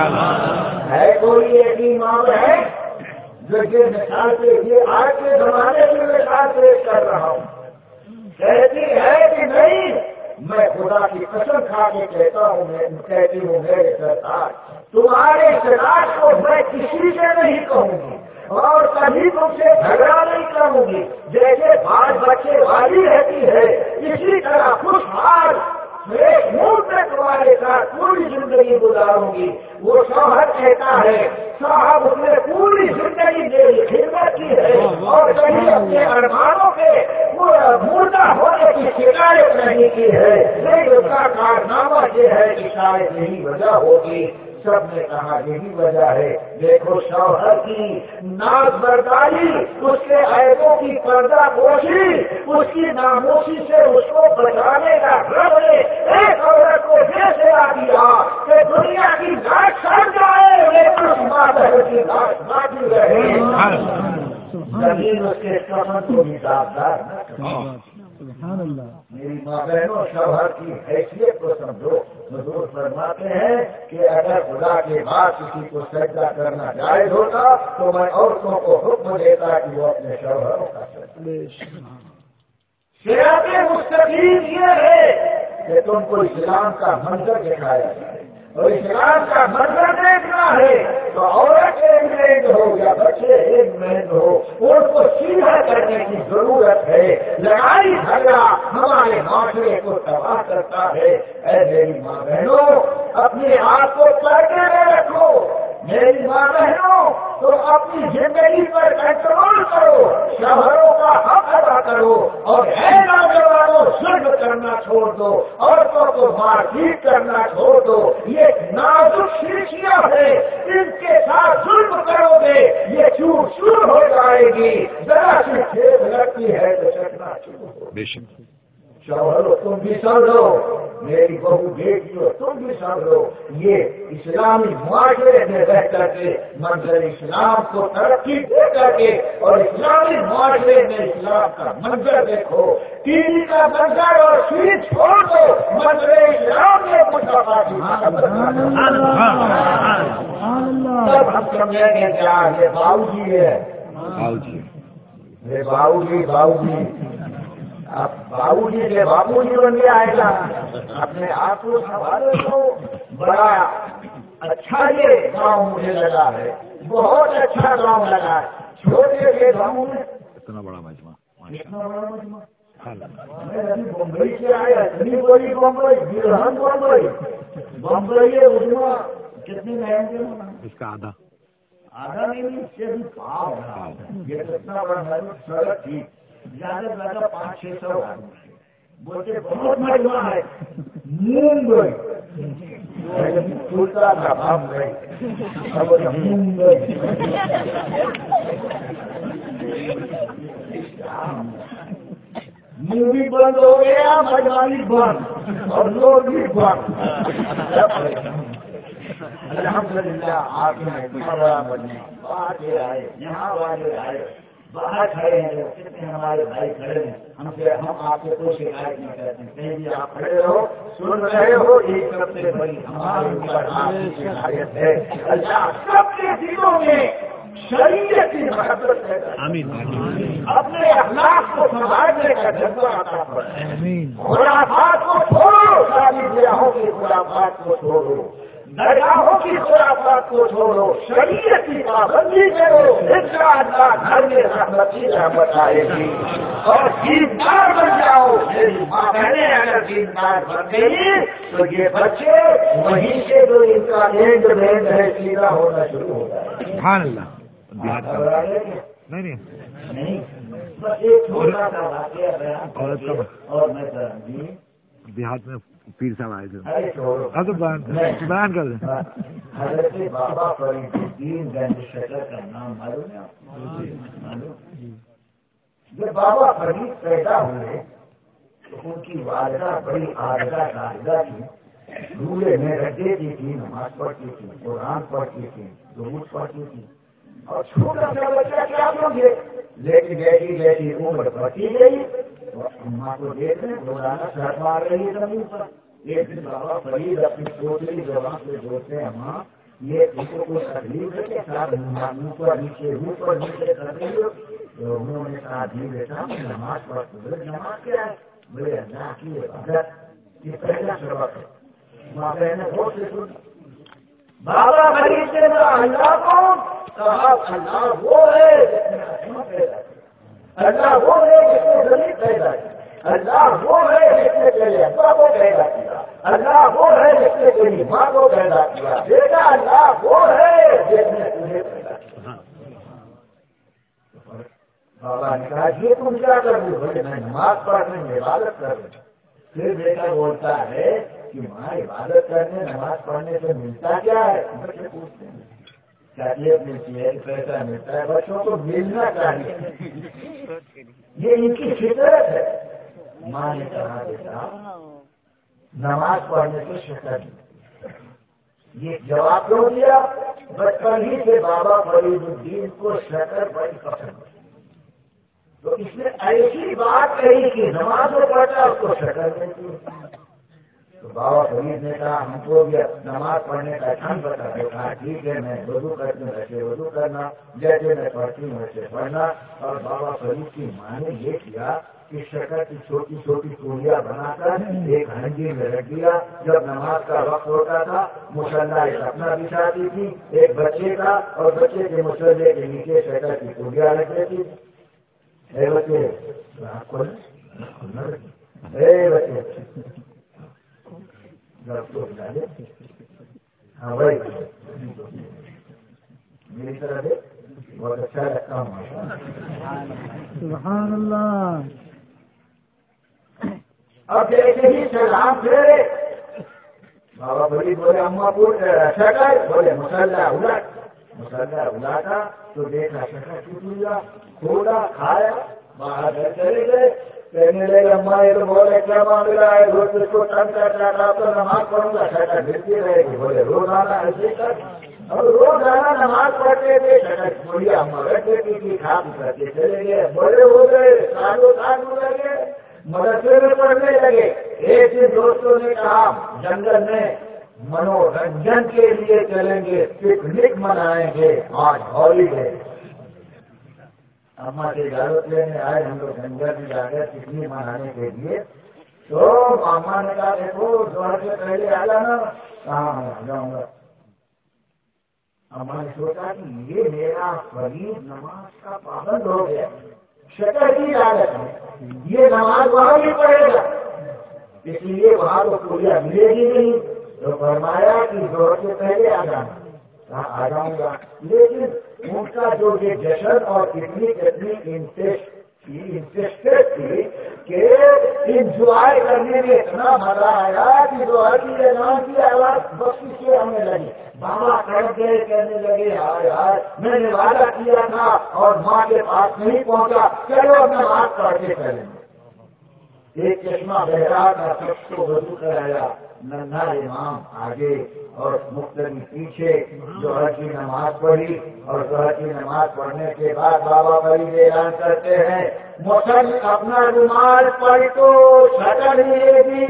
ہے کوئی ایسی ماں ہے جو یہ مثال سے یہ آج کے زمانے کی مثال پیش کر رہا ہوں. کہتی ہے کہ نہیں میں خدا کی قسم کھا کے کہتا ہوں میں کہتی ہوں میرے سرکار تمہارے اخلاق کو میں کسی سے نہیں کہوں گی اور کبھی تم سے جھگڑا نہیں کروں گی. جیسے بال بچے والی رہتی ہے اسی طرح خوشحال ایک منہ میں تمہارے ساتھ پوری زندگی گزاروں گی. وہ شوہر کہتا ہے صاحب اس نے پوری زندگی میری خدمت کی ہے اور کبھی اپنے ارمانوں کے مردہ ہونے کی شکایت نہیں کی ہے. نہیں اس کا کارنامہ یہ ہے کہ شاید یہی وجہ ہوگی سب نے کہا یہی وجہ ہے، دیکھو شوہر کی ناز برداری، اس کے عیبوں کی پردہ پوشی، اس کی ناموسی سے اس کو بچانے کا رب نے ایک عورت کو یہ سلا دیا کہ دنیا کی لاش سڑ جائے لیکن اس ماں بہن کی لاش باقی رہے، زمین اس کے کفن کو بھی داغدار نہ کرے۔ میری ماں بہنوں، شوہر کی حیثیت کو سمجھو۔ حضور فرماتے ہیں کہ اگر خدا کے بعد کسی کو سجدہ کرنا جائز ہوتا تو میں عورتوں کو حکم دیتا کہ وہ اپنے شوہروں کا سجدہ۔ صراط مستقیم یہ ہے کہ تم کو اسلام کا منظر دکھایا جائے، اور اسلام کا منظر دیکھنا ہے تو عورت ایک مینڈ ہو یا بچے ایک مینڈ ہو، ان کو سیدھا کرنے کی ضرورت ہے۔ لڑائی جھگڑا ہمارے معاشرے کو تباہ کرتا ہے۔ اے میری ماں بہنوں، اپنے آپ کو پردے میں رکھو۔ میری ماں بہنوں، تم اپنی زندگی پر کنٹرول کرو، شوہروں کا حق ادا کرو، اور اے نوجوانوں ظلم کرنا چھوڑ دو، عورتوں کو مار پیٹ کرنا چھوڑ دو۔ یہ نازک شیشیاں ہے، ان کے ساتھ ظلم کرو گے یہ چور چور ہو جائے گی، ذرا سی کھیت لگتی ہے تو چکنا چور ہو۔ بے شک شوہروں تم بھی سمجھو، میری بہو بیٹیوں تم بھی سمجھو، یہ اسلامی معاشرے میں رہ کر کے منظر اسلام کو ترقی دے کر کے اور اسلامی معاشرے میں اسلام کا منظر دیکھو۔ ٹی وی کا منظر اور سیٹ چھوڑ دو، منظر اسلام میں مصطفیٰ تب ہم سمجھیں گے کیا یہ باؤ جی ہے، یہ باؤ جی باؤ جی اب بابو جی کے بابو جی بن کے آئے گا۔ اپنے آپ کو سنبھالو تو بڑا اچھا یہ گاؤں مجھے لگا ہے، بہت اچھا گاؤں لگا ہے۔ چھوٹے سے گاؤں میں اتنا بڑا مجمع، اتنا بڑا مجمع۔ میں ابھی بمبئی سے آیا، اتنی بڑی بمبئی، برہن بمبئی، بمبئی مجمع کتنے مہنگے اس کا آدھا آدھا نہیں، اس سے بھی پاؤ رہا یہ اتنا بڑا سڑک تھی، زیادہ سے زیادہ پانچ چھ سو آدمی بولتے بہت مجمع ہے۔ ممبئی کھلتا تھا بمبئی، ممبئی منہ بھی بند ہو گیا، مجمع بھی بند اور لوگ بھی بند۔ الحمدللہ آپ نے بڑا مجمع باہر آئے، یہاں والے آئے، باہر کھڑے ہیں، کتنے ہمارے بھائی کھڑے ہیں، ہم سے ہم آپ کو کوئی شکایت نہیں کرتے، کہیں بھی آپ کھڑے رہو، سن رہے ہو، ایک سب سے بڑی ہمارے اوپر آپ کی شکایت ہے۔ اللہ سب کے دلوں میں شریعت کی محبت ہے، اپنے اخلاق کو سنبھالنے کا جذبہ عطا فرمائے۔ خرافات کو چھوڑو، شادی بیاہوں کی خرافات کو چھوڑو، درگاہوں کی خرافات کو چھوڑو، شریعت کی پابندی کرو، انشاءاللہ گھر میں رحمتی رحمت آئے گی اور دیندار بن جاؤ۔ میری ماں بہنیں اگر دیندار بن گئی تو یہ بچے وہیں سے جو ان کا اینڈ بینڈ ہے سیدھا ہونا شروع ہو جائے گا۔ سبحان اللہ۔ نہیں نہیں، بس ایک چھوٹا سا واقعہ بیان کر کے اور میں جی دیہات میں پیر صاحب آئے تھے، ارے چھوڑو، اب تو بیان کر دیں۔ حضرت بابا فرید الدین گنج شکر کا نام معلوم ہے آپ کو؟ معلوم؟ جب بابا فرید پیدا ہوئے تو ان کی والدہ بڑی عابدہ زاہدہ تھی، دھولے میں رکھتی تھی، نماز پڑھتی تھی، قرآن پڑھتی تھی، درود پڑھتی تھی، اور چھوٹا سا بچہ کیا سمجھے، لیکن جیسی جیسی عمر بڑھتی گئی تو اماں کو دیکھنے روزانہ سر مار رہی ہے زمین پر۔ ایک دن بابا فرید اپنی چھوٹی زبان سے بولتے ہیں، ماں یہ اس کو کوئی تکلیف ہے کہ ساتھ منہ پر نیچے روح پر نیچے کر رہی ہو؟ تو انہوں نے کہا جی بیٹا میں نماز پڑھتی ہوں۔ نماز کیا ہے؟ بولے اللہ کی عبادت، یہ پہلا سبق ہے۔ ماں بہنیں بہت سے سن بابا فرید نے اللہ کو کہا، اللہ وہ ہے جس نے آسمان پیدا کیا، اللہ وہ ہے جس نے زمین پیدا کی، اللہ وہ ہے جس نے تیرے ابا کو پیدا کیا، اللہ وہ ہے جس نے تیری ماں کو پیدا کیا، بیٹا اللہ وہ ہے جس نے تجھے پیدا کیا۔ بابا نے کہا یہ تم کیا کر رہے ہو؟ بولے میں نماز پڑھ رہے ہیں، عبادت کر رہے ہیں۔ پھر بیٹا بولتا ہے کہ وہاں عبادت کرنے نماز پڑھنے سے ملتا کیا ہے؟ بچے پوچھتے ہیں چاہیے ملتی ہے پیسہ ملتا ہے، بچوں کو ملنا چاہیے، یہ ان کی فطرت ہے۔ ماں نے کہا بیٹا نماز پڑھنے سے شکر یہ جواب دو دیا، بچپن ہی سے بابا فرید الدین کو شکر بڑی پسند ہے، تو اس نے ایسی بات کہی کہ نماز میں پڑھتا اس کو شکر ملتی ہے۔ تو بابا فرید نے کہا ہم کو بھی نماز پڑھنے کا ڈھنگ بتا دو، کہا ٹھیک ہے میں وضو کرتی ہوں ویسے وضو کرنا، جیسے میں پڑھتی ہوں ویسے پڑھنا۔ اور بابا فرید کی ماں نے یہ کیا کہ شکر کی چھوٹی چھوٹی پوریاں بنا کر ایک ہنڈی میں رکھ دیا، جب نماز کا وقت ہوتا تھا مصلی ایک اپنا بچھاتی تھی ایک بچے کا، اور بچے کے مصلی کے نیچے شکر کی پوریاں رکھ دیتی تھی۔ اے بچے اے بچے ہاں بھائی میری طرح سے بہت اچھا لگتا ہوں۔ سبحان اللہ۔ اب جیسے ہی سلام پھیرے بابا بڑی بولے اما پور شکر، بولے مسلح الٹ، مسلح الاٹا تو دیکھا شکر ٹوٹ گیا، کھولا کھایا، باہر گھر چلے گئے، کہنے لگے اما یہ تو بولے کیا معاملہ ہے، روز اس کو تنگ کرتا تھا تو نماز پڑھوں گا شکر ملتی رہے گی، بولے روزانہ ایسے کر، اور روزانہ نماز پڑھتے تھے شکر بولی اما رکھ دیتی تھی، کھا بھی کرتے چلے گئے، بڑے ہو گئے، سالوں سال ہو گئے، مدرسے میں پڑھنے لگے۔ ایک دن دوستوں نے کہا جنگل میں منورنجن کے لیے چلیں گے، پکنک منائیں گے، آج ہولی ڈے۔ اما کی اجازت لینے آئے ہم لوگ جنگل میں جا کر پکنک منانے کے لیے، تو ماما نے کہا دیکھو دوڑ سے پہلے آ جانا، کہاں میں آ جاؤں گا۔ اما نے سوچا کہ یہ میرا فرید نماز کا پابند ہو گیا، شکر کی عادت ہے، یہ نماز وہاں بھی پڑھے گا، اس لیے وہاں تو پوریا ملے گی نہیں، تو فرمایا کہ دوڑ سے پہلے آ جانا، کہاں آ جاؤں گا۔ لیکن ان کا جو یہ جشن اور اتنی اتنی انٹرسٹیڈ تھی کہ انجوائے کرنے میں اتنا مزہ آیا کہ جو ہری اعلان کی آواز بخشی سے ہمیں لگی، بابا کڑک گئے، کہنے لگے ہائے ہائے میں نے وعدہ کیا تھا اور ماں کے پاس نہیں پہنچا، چلو اب نماز پڑھ کے کریں گے۔ ایک چشمہ بہرا کا سب کو وضو کرایا، ننھا امام آگے اور مختلف پیچھے، ظہر کی نماز پڑھی، اور ظہر کی نماز پڑھنے کے بعد بابا فرید اعلان کرتے ہیں مسل اپنا رومال پلٹو شکر ملے گی۔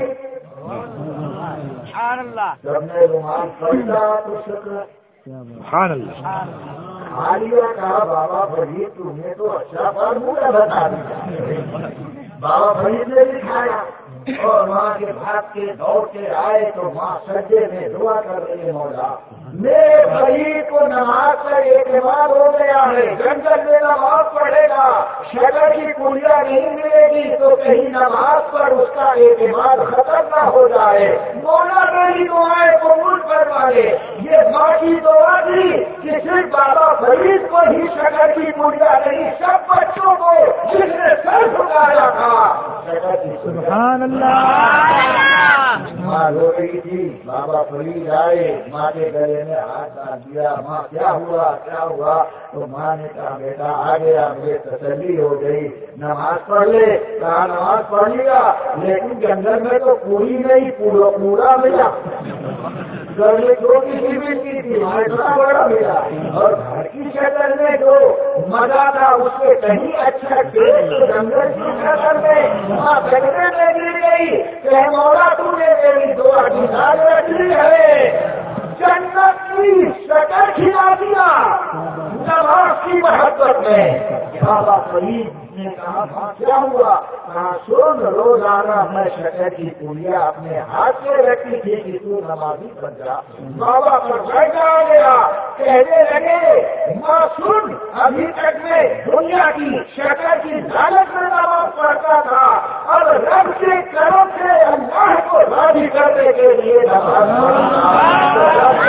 جب نے رومال پلٹا تو شکر سبحان اللہ۔ حالیہ کہا بابا فرید تم نے تو اچھا فارمولہ بتا دیا۔ بابا فرید نے دکھایا اور وہاں کے بھاگ کے دوڑ کے آئے تو ماں سجدے میں دعا کر رہی ہے مولا میرے فرید کو نماز کا اعتماد ہو گیا ہے، جنگل میں نماز پڑھے گا، شکر کی پوریا نہیں ملے گی تو کہیں نماز پر اس کا اعتماد ختم نہ ہو جائے، مولا میری دعائیں قبول کروا لے۔ یہ ماں کی دعا تھی کہ صرف بابا فرید کو ہی شکر کی پوریا نہیں، سب بچوں کو جس نے سر جھکایا تھا شکر کی سبحان اللہ۔ ماں رو رہی تھی، بابا فرید آئے، ماں کے گلے میں ہاتھ ڈال دیا، ماں کیا ہوا کیا ہوا؟ تو ماں نے کہا بیٹا آ گیا، مجھے تسلی ہو گئی، نماز پڑھ لے۔ کہا نماز پڑھ لیا، لیکن جنگل میں تو پوری نہیں پورا پورا ملا، گھر میں چھوٹی سی ملتی تھی وہاں اتنا بڑا ملا، اور گھر کی شکل میں جو مزہ تھا اس سے کہیں اچھا جنگل کی شکل میں وہاں سجدے میں گر گئی کہ مولا تو نے میری دعا کی داد رکھی ہے، جنت کی شکل کھلا دیا نماز کی محبت میں۔ بابا فرید نے کہا کیا ہوا؟ کہا سن روزانہ میں شکر کی پوریا اپنے ہاتھ سے رکھی تھی کہ تو نمازی بن جا۔ بابا پر بیٹھا آ گیا، کہنے لگے ماں سن ابھی تک میں دنیا کی شکر کی لالچ میں نماز پڑھتا تھا، اب رب کے کرم سے اللہ کو راضی کرنے کے لیے نماز پڑھتا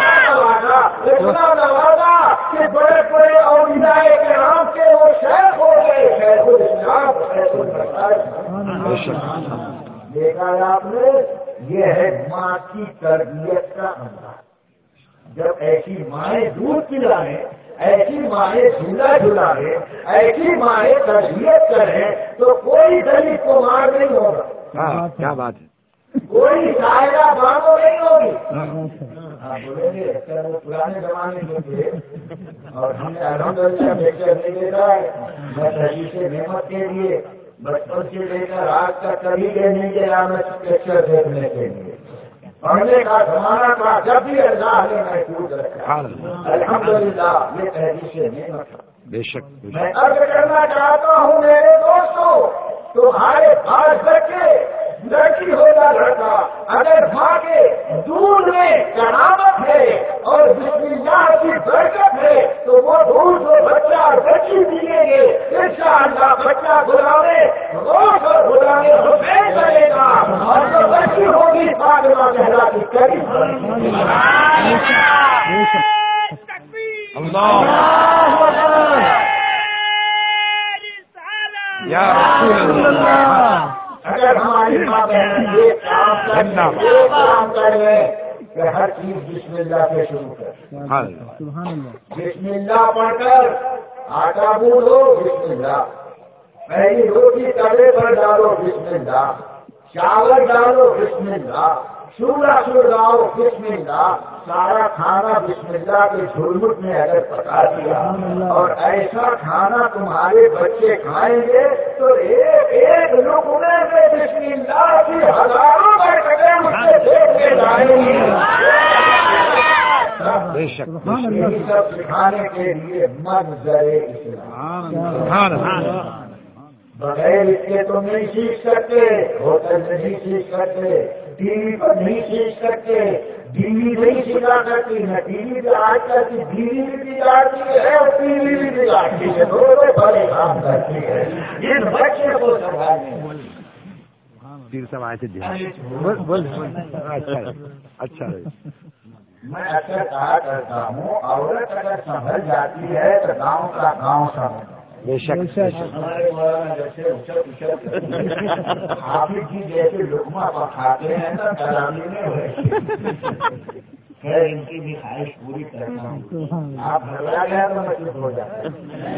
اتنا نوازا کہ بڑے بڑے اولیاء کرام کے وہ شیخ ہو گئے، شیخ الاسلام شیخ البخاری۔ دیکھا ہے آپ نے، یہ ہے کی تربیت کا انداز. جب ایسی مائیں دودھ پلائیں، ایسی مائیں جھولا جھلائیں، ایسی مائیں تربیت کریں تو کوئی دلت کو مار نہیں ہوگا. ہاں کیا بات ہے. کوئی شاعرہ بانو نہیں ہوگی. آپ بولیں گے وہ پرانے زمانے میں تھے اور ہم نے الحمد للہ لیکچر نہیں دیتا ہے. میں تحریر سے نعمت کے لیے بچپن سے لے کر آج تک کبھی یہ نہیں گیا میں لیکچر دیکھنے کے لیے. پڑھنے کا زمانہ تھا جب بھی اللہ نے محفوظ رکھا. الحمد للہ یہ تحریر سے نعمت ہے. بے شک. میں عرض کرنا چاہتا ہوں میرے دوستوں، تمہارے پاس بچے لڑکی ہوگا لڑکا، اگر ماں کے دودھ میں کرامت ہے اور بسم اللہ کی برکت ہے تو وہ دودھ کو بچہ اور بچی پیئیں گے. انشاءاللہ بچہ غلامی روز اور غلامی حسین کرے گا اور جو بچی ہوگی فاطمہ زہرا کی قریب یا رسول اللہ. اگر ہماری ماں بہن یہ کام کریں یہ کام کریں کہ ہر چیز بسم اللہ سے شروع کر. بسم اللہ پڑھ کر آٹا گوندھو بسم اللہ، پہلی روٹی توے پر ڈالو بسم اللہ، چاول ڈالو بسم اللہ، چولہا سلگاؤ بسم اللہ، سارا کھانا بسم اللہ کے جھرمٹ میں اگر پکا دیا اور ایسا کھانا تمہارے بچے کھائیں گے تو ایک ایک لقمے میں بسم اللہ کی ہزاروں برکتیں ان سے دیکھ کے جائیں گی. بے شک. یہی سب سکھانے کے لیے منظر اسلام. بغیر اس کے تم نہیں سیکھ سکتے، ہوٹل میں نہیں سیکھ سکتے، ٹی وی پر نہیں سیکھ سکتے، بیوی نہیں سکھا سکتی. نہ ٹی وی پہ آج کل کی بیوی بھی بگاڑتی ہے اور ٹی وی بھی بگاڑتی ہے، دونوں بڑے کام کرتی ہے. ان بچے کو سنبھالنے پیر صاحب آئے تھے. بول اچھا اچھا. میں اکثر کہا کرتا ہوں عورت اگر سنبھل جاتی ہے تو گاؤں کا گاؤں سنبھل. بے شک. ہمارے مولانا جیسے اچھل اچھل حافظ جی جیسے لقمہ پر کھاتے ہیں تو کلامی میں ہوئے. خیر ان کی بھی خواہش پوری کرتا ہوں. آپ گھبرا گیا تو میں چپ ہو جاتا.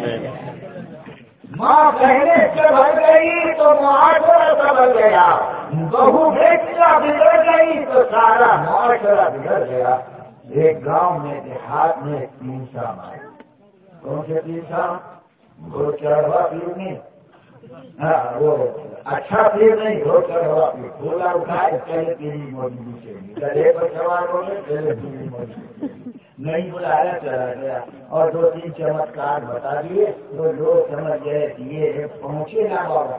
ماں کہنے سنبھل گئی تو معاشرہ سنبھل گیا، بہو بیٹیاں بگڑ گئی تو سارا معاشرہ بگڑ گیا. ایک گاؤں میں دیہات میں تین شام آئے. کون سے تین شام؟ وہ چڑھوا پیر نہیں، ہاں وہ اچھا پیر نہیں، وہ چڑھوا پیر. بولا اٹھائے پہلے پیری موجودی سے گلے پر سوار ہو گئے، پہلے پیری موجودی نہیں بلایا چلا گیا اور دو تین چمتکار بتا دیے تو لوگ سمجھ گئے یہ پہنچے نہ ہوگا.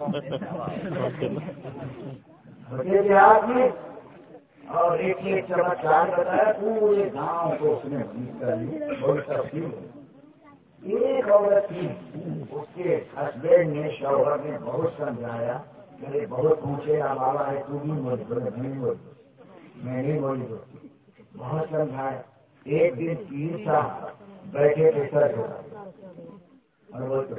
دیہات میں اور ایک ایک چمتکار بتایا پورے گاؤں کو اس نے بہت تفصیل. ایک عورت تھی، اس کے ہسبینڈ نے شوہر نے بہت سمجھایا کہ بہت پوچھے گا بابا ہے تو بھی موجود میں نہیں موجود میں نہیں موجود بہت سمجھایا. ایک دن پیر صاحب بیٹھے تھے سر اور بولتے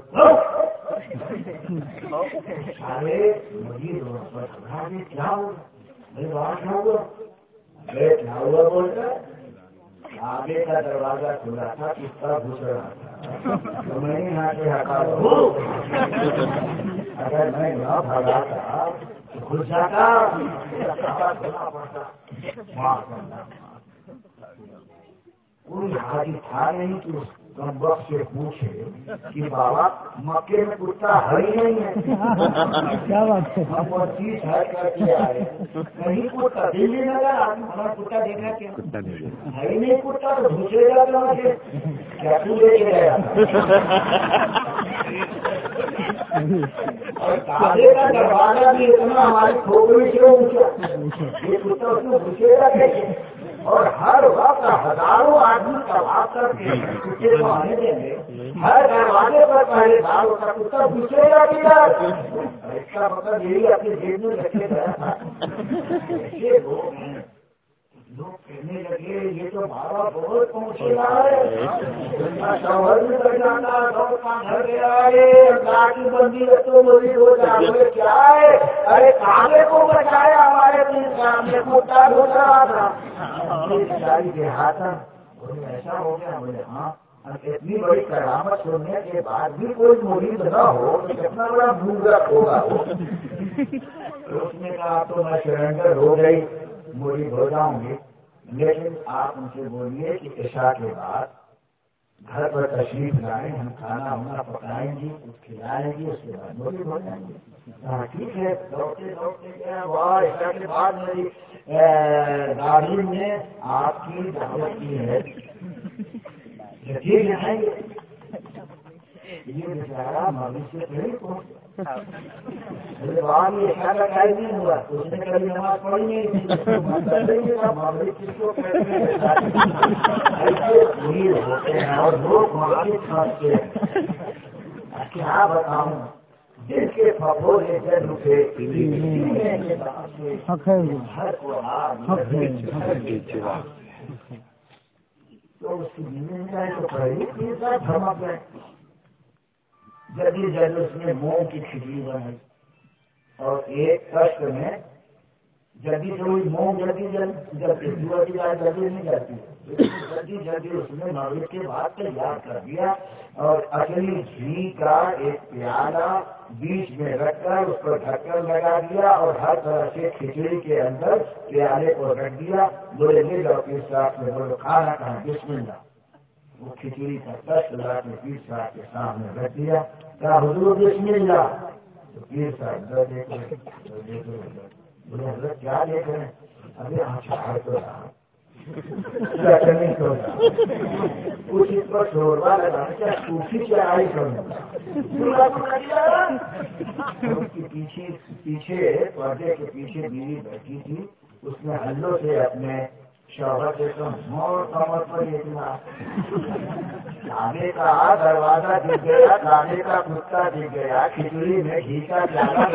سارے مجھے کیا ہوا بھائی وہاں کیا ہوا کیا ہوا بولتا. آگے کا دروازہ کھلا تھا کس طرح گھس رہا تھا تو میں نے یہاں سے ہٹا دوں. اگر میں نہ بھگاتا تو گھس جاتا کھلا پڑتا. کوئی حاجی تھا نہیں کہ اس کم وقت سے پوچھے کہ بابا مکے میں کتا ہے ہی نہیں ہے. کیا بات ہے. ہم وہ چیز ہے کر کے آئے کہیں کتا دلی نگر ہمارا کتا دیکھا کیا ہے ہی نہیں کتا تو دوسرے گا تو مجھے کیا تو لے کے گیا. اور کالے کا دروازہ بھی اتنا ہماری کھوپڑی سے اونچا یہ کتا اس میں گھسے گا کیسے. اور ہر وقت ہزاروں آدمی تباہ کر کے کتے کو آنے دیں گے. ہر دروازے پر پہلے دار ہوتا کتا گھسے گا کیا. اس کا مطلب یہی اپنی جیب میں رکھے گیا تھا. ایسے لوگ ہیں لوگ کہنے لگے یہ تو بابا بہت پہنچے رہا ہے، شوہر بھی کر جانا گھر گیا ہے، اللہ کی بندی ہے تو میری ہو جائے کیا ہے؟ ارے کاغے کو بچایا ہمارے دل سامنے کتا گھس رہا تھا ساری دیہاتا بولے ایسا ہو گیا؟ بولے ہاں، اتنی بڑی کرامت سننے کے بعد بھی کوئی مرید نہ ہو تو کتنا بڑا بھوگرک ہوگا وہ۔ اس نے کہا تو میں سرنڈر ہو گئی، مرید ہو جاؤں گی، لیکن آپ ان سے بولیے کہ عشاء کے بعد گھر پر تشریف لائیں، ہم کھانا وانا پکائیں گے، کچھ کھلائیں گے، اس کے بعد مرید ہو جائیں گے۔ ہاں ٹھیک ہے، دوڑتے دوڑتے گیا وہاں عشاء کے بعد میری گاڑی نے آپ کی دعوت کی ہے، ٹھیک ہے یہ بیچارہ مغرب سے پہلے پہنچ میرے وہاں بھی ایسا کا ٹائم نہیں ہوا، اس نے کبھی نماز پڑھی نہیں مغرب کس کو کہتے ہیں؟ بھیڑ ہوتے ہیں اور لوگ مغرب سمجھتے ہیں۔ کیا بتاؤں دل کے پھپھولے سے رکے ہر کو تو اس کی زمین جائے تو پہلے تیسرا دھمک ہے، جلدی جلدی اس نے مونگ کی کھچڑی بنائی اور ایک کشت میں جلدی سے ہوئی مونگ جلدی جلدی جلدی جلدی نہیں جاتی، جلدی جلدی اس نے مغرب کے بعد تیار کر دیا اور اصلی گھی کا ایک پیالہ بیچ میں رکھ کر اس پر ڈھکن لگا دیا اور ہر طرح سے کھچڑی کے اندر پیالے کو رکھ دیا۔ بولے لے جاؤ پیر صاحب نے، بولے کھانا کھانا بسم اللہ۔ وہ کھچڑی کا دس لا کے پیر صاحب کے سامنے رکھ دیا، کہا حضور بسم اللہ۔ تو پیر صاحب دیکھ رہے بولے حضرت کیا دیکھ رہے ہیں؟ ابھی آچار تو رہا چٹنی تو رہا کچھ اس پر شوربا لگا کیا سوکھی چڑھائی کروں پیچھے پیچھے پردے کے پیچھے بیوی بیٹھی تھی، اس نے ہلوں سے اپنے شوہر سے مور کمر پر اتنا کھانے کا دروازہ دکھ گیا، کھانے کا کتا دکھ گیا، کھچڑی میں گھی کا پیالہ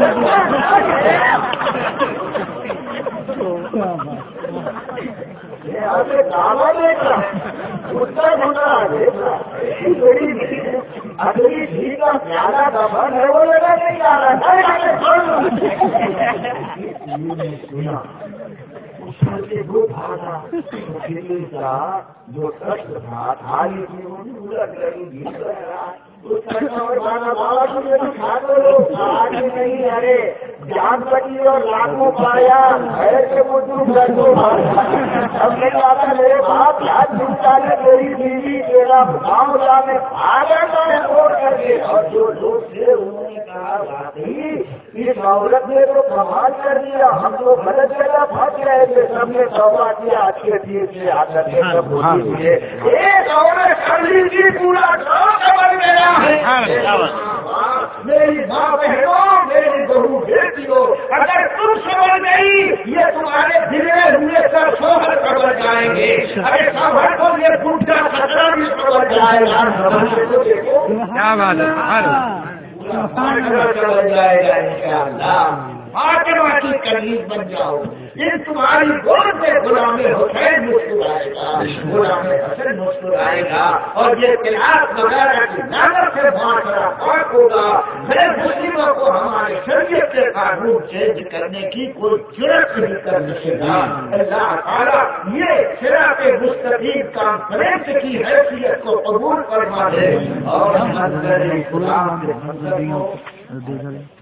دعویٰ دیکھ رہا کتا گھوڑا دیکھ رہا کھچڑی میں اصلی گھی کا پیالہ دبن ہے وہ لگا نہیں جا رہا سنا سے وہ بھاگا کھچڑی کا جو کشت تھا تھالی کی وہ الگ لگی گھی رہا نہیں، ارے جان بچی اور لاکھوں پایا ہے کہ وہ اب نہیں آتا میرے باپ یاد چلتا ہے میری بیوی تیرا گاؤں جانے آگے میں چھوڑ کر کے، اور جو لوگ تھے انہوں نے کہا واقعی اس عورت نے تو کمال کر دیا، ہم تو غلط جگہ پھنس رہے تھے، سب نے توبہ کیا اچھے دیر سے آ کر کے سب ہوئے ایک عورت خرید کی پورا گاؤں بن گیا ہے۔ میری ماں بہنوں، میری بہو بیٹیوں، اگر تم سمجھ گئی یہ تمہارے بگڑے ہوئے کا شوہر کر جائیں گے، ارے شوہر کو یہ ٹوٹا خطرہ بھی کر جائے گا، کیا بات ہے جائے گا انشاءاللہ۔ فاطمہ کی قریب بن جاؤ، ان تمہاری گود میں غلام حسین مسکرائے گا، غلام حسن مسکرائے گا، اور یہ قیاس وغیرہ کی نظر سے معاشرہ پاک ہوگا، پھر مسلموں کو ہمارے شریعت کے قانون چینج کرنے کی کوئی جرأت نہیں کر سکے گا۔ اللہ تعالیٰ یہ صراط مستقیم کانفرنس کی حیثیت کو قبول فرما دے اور ہم غلام کے منظریوں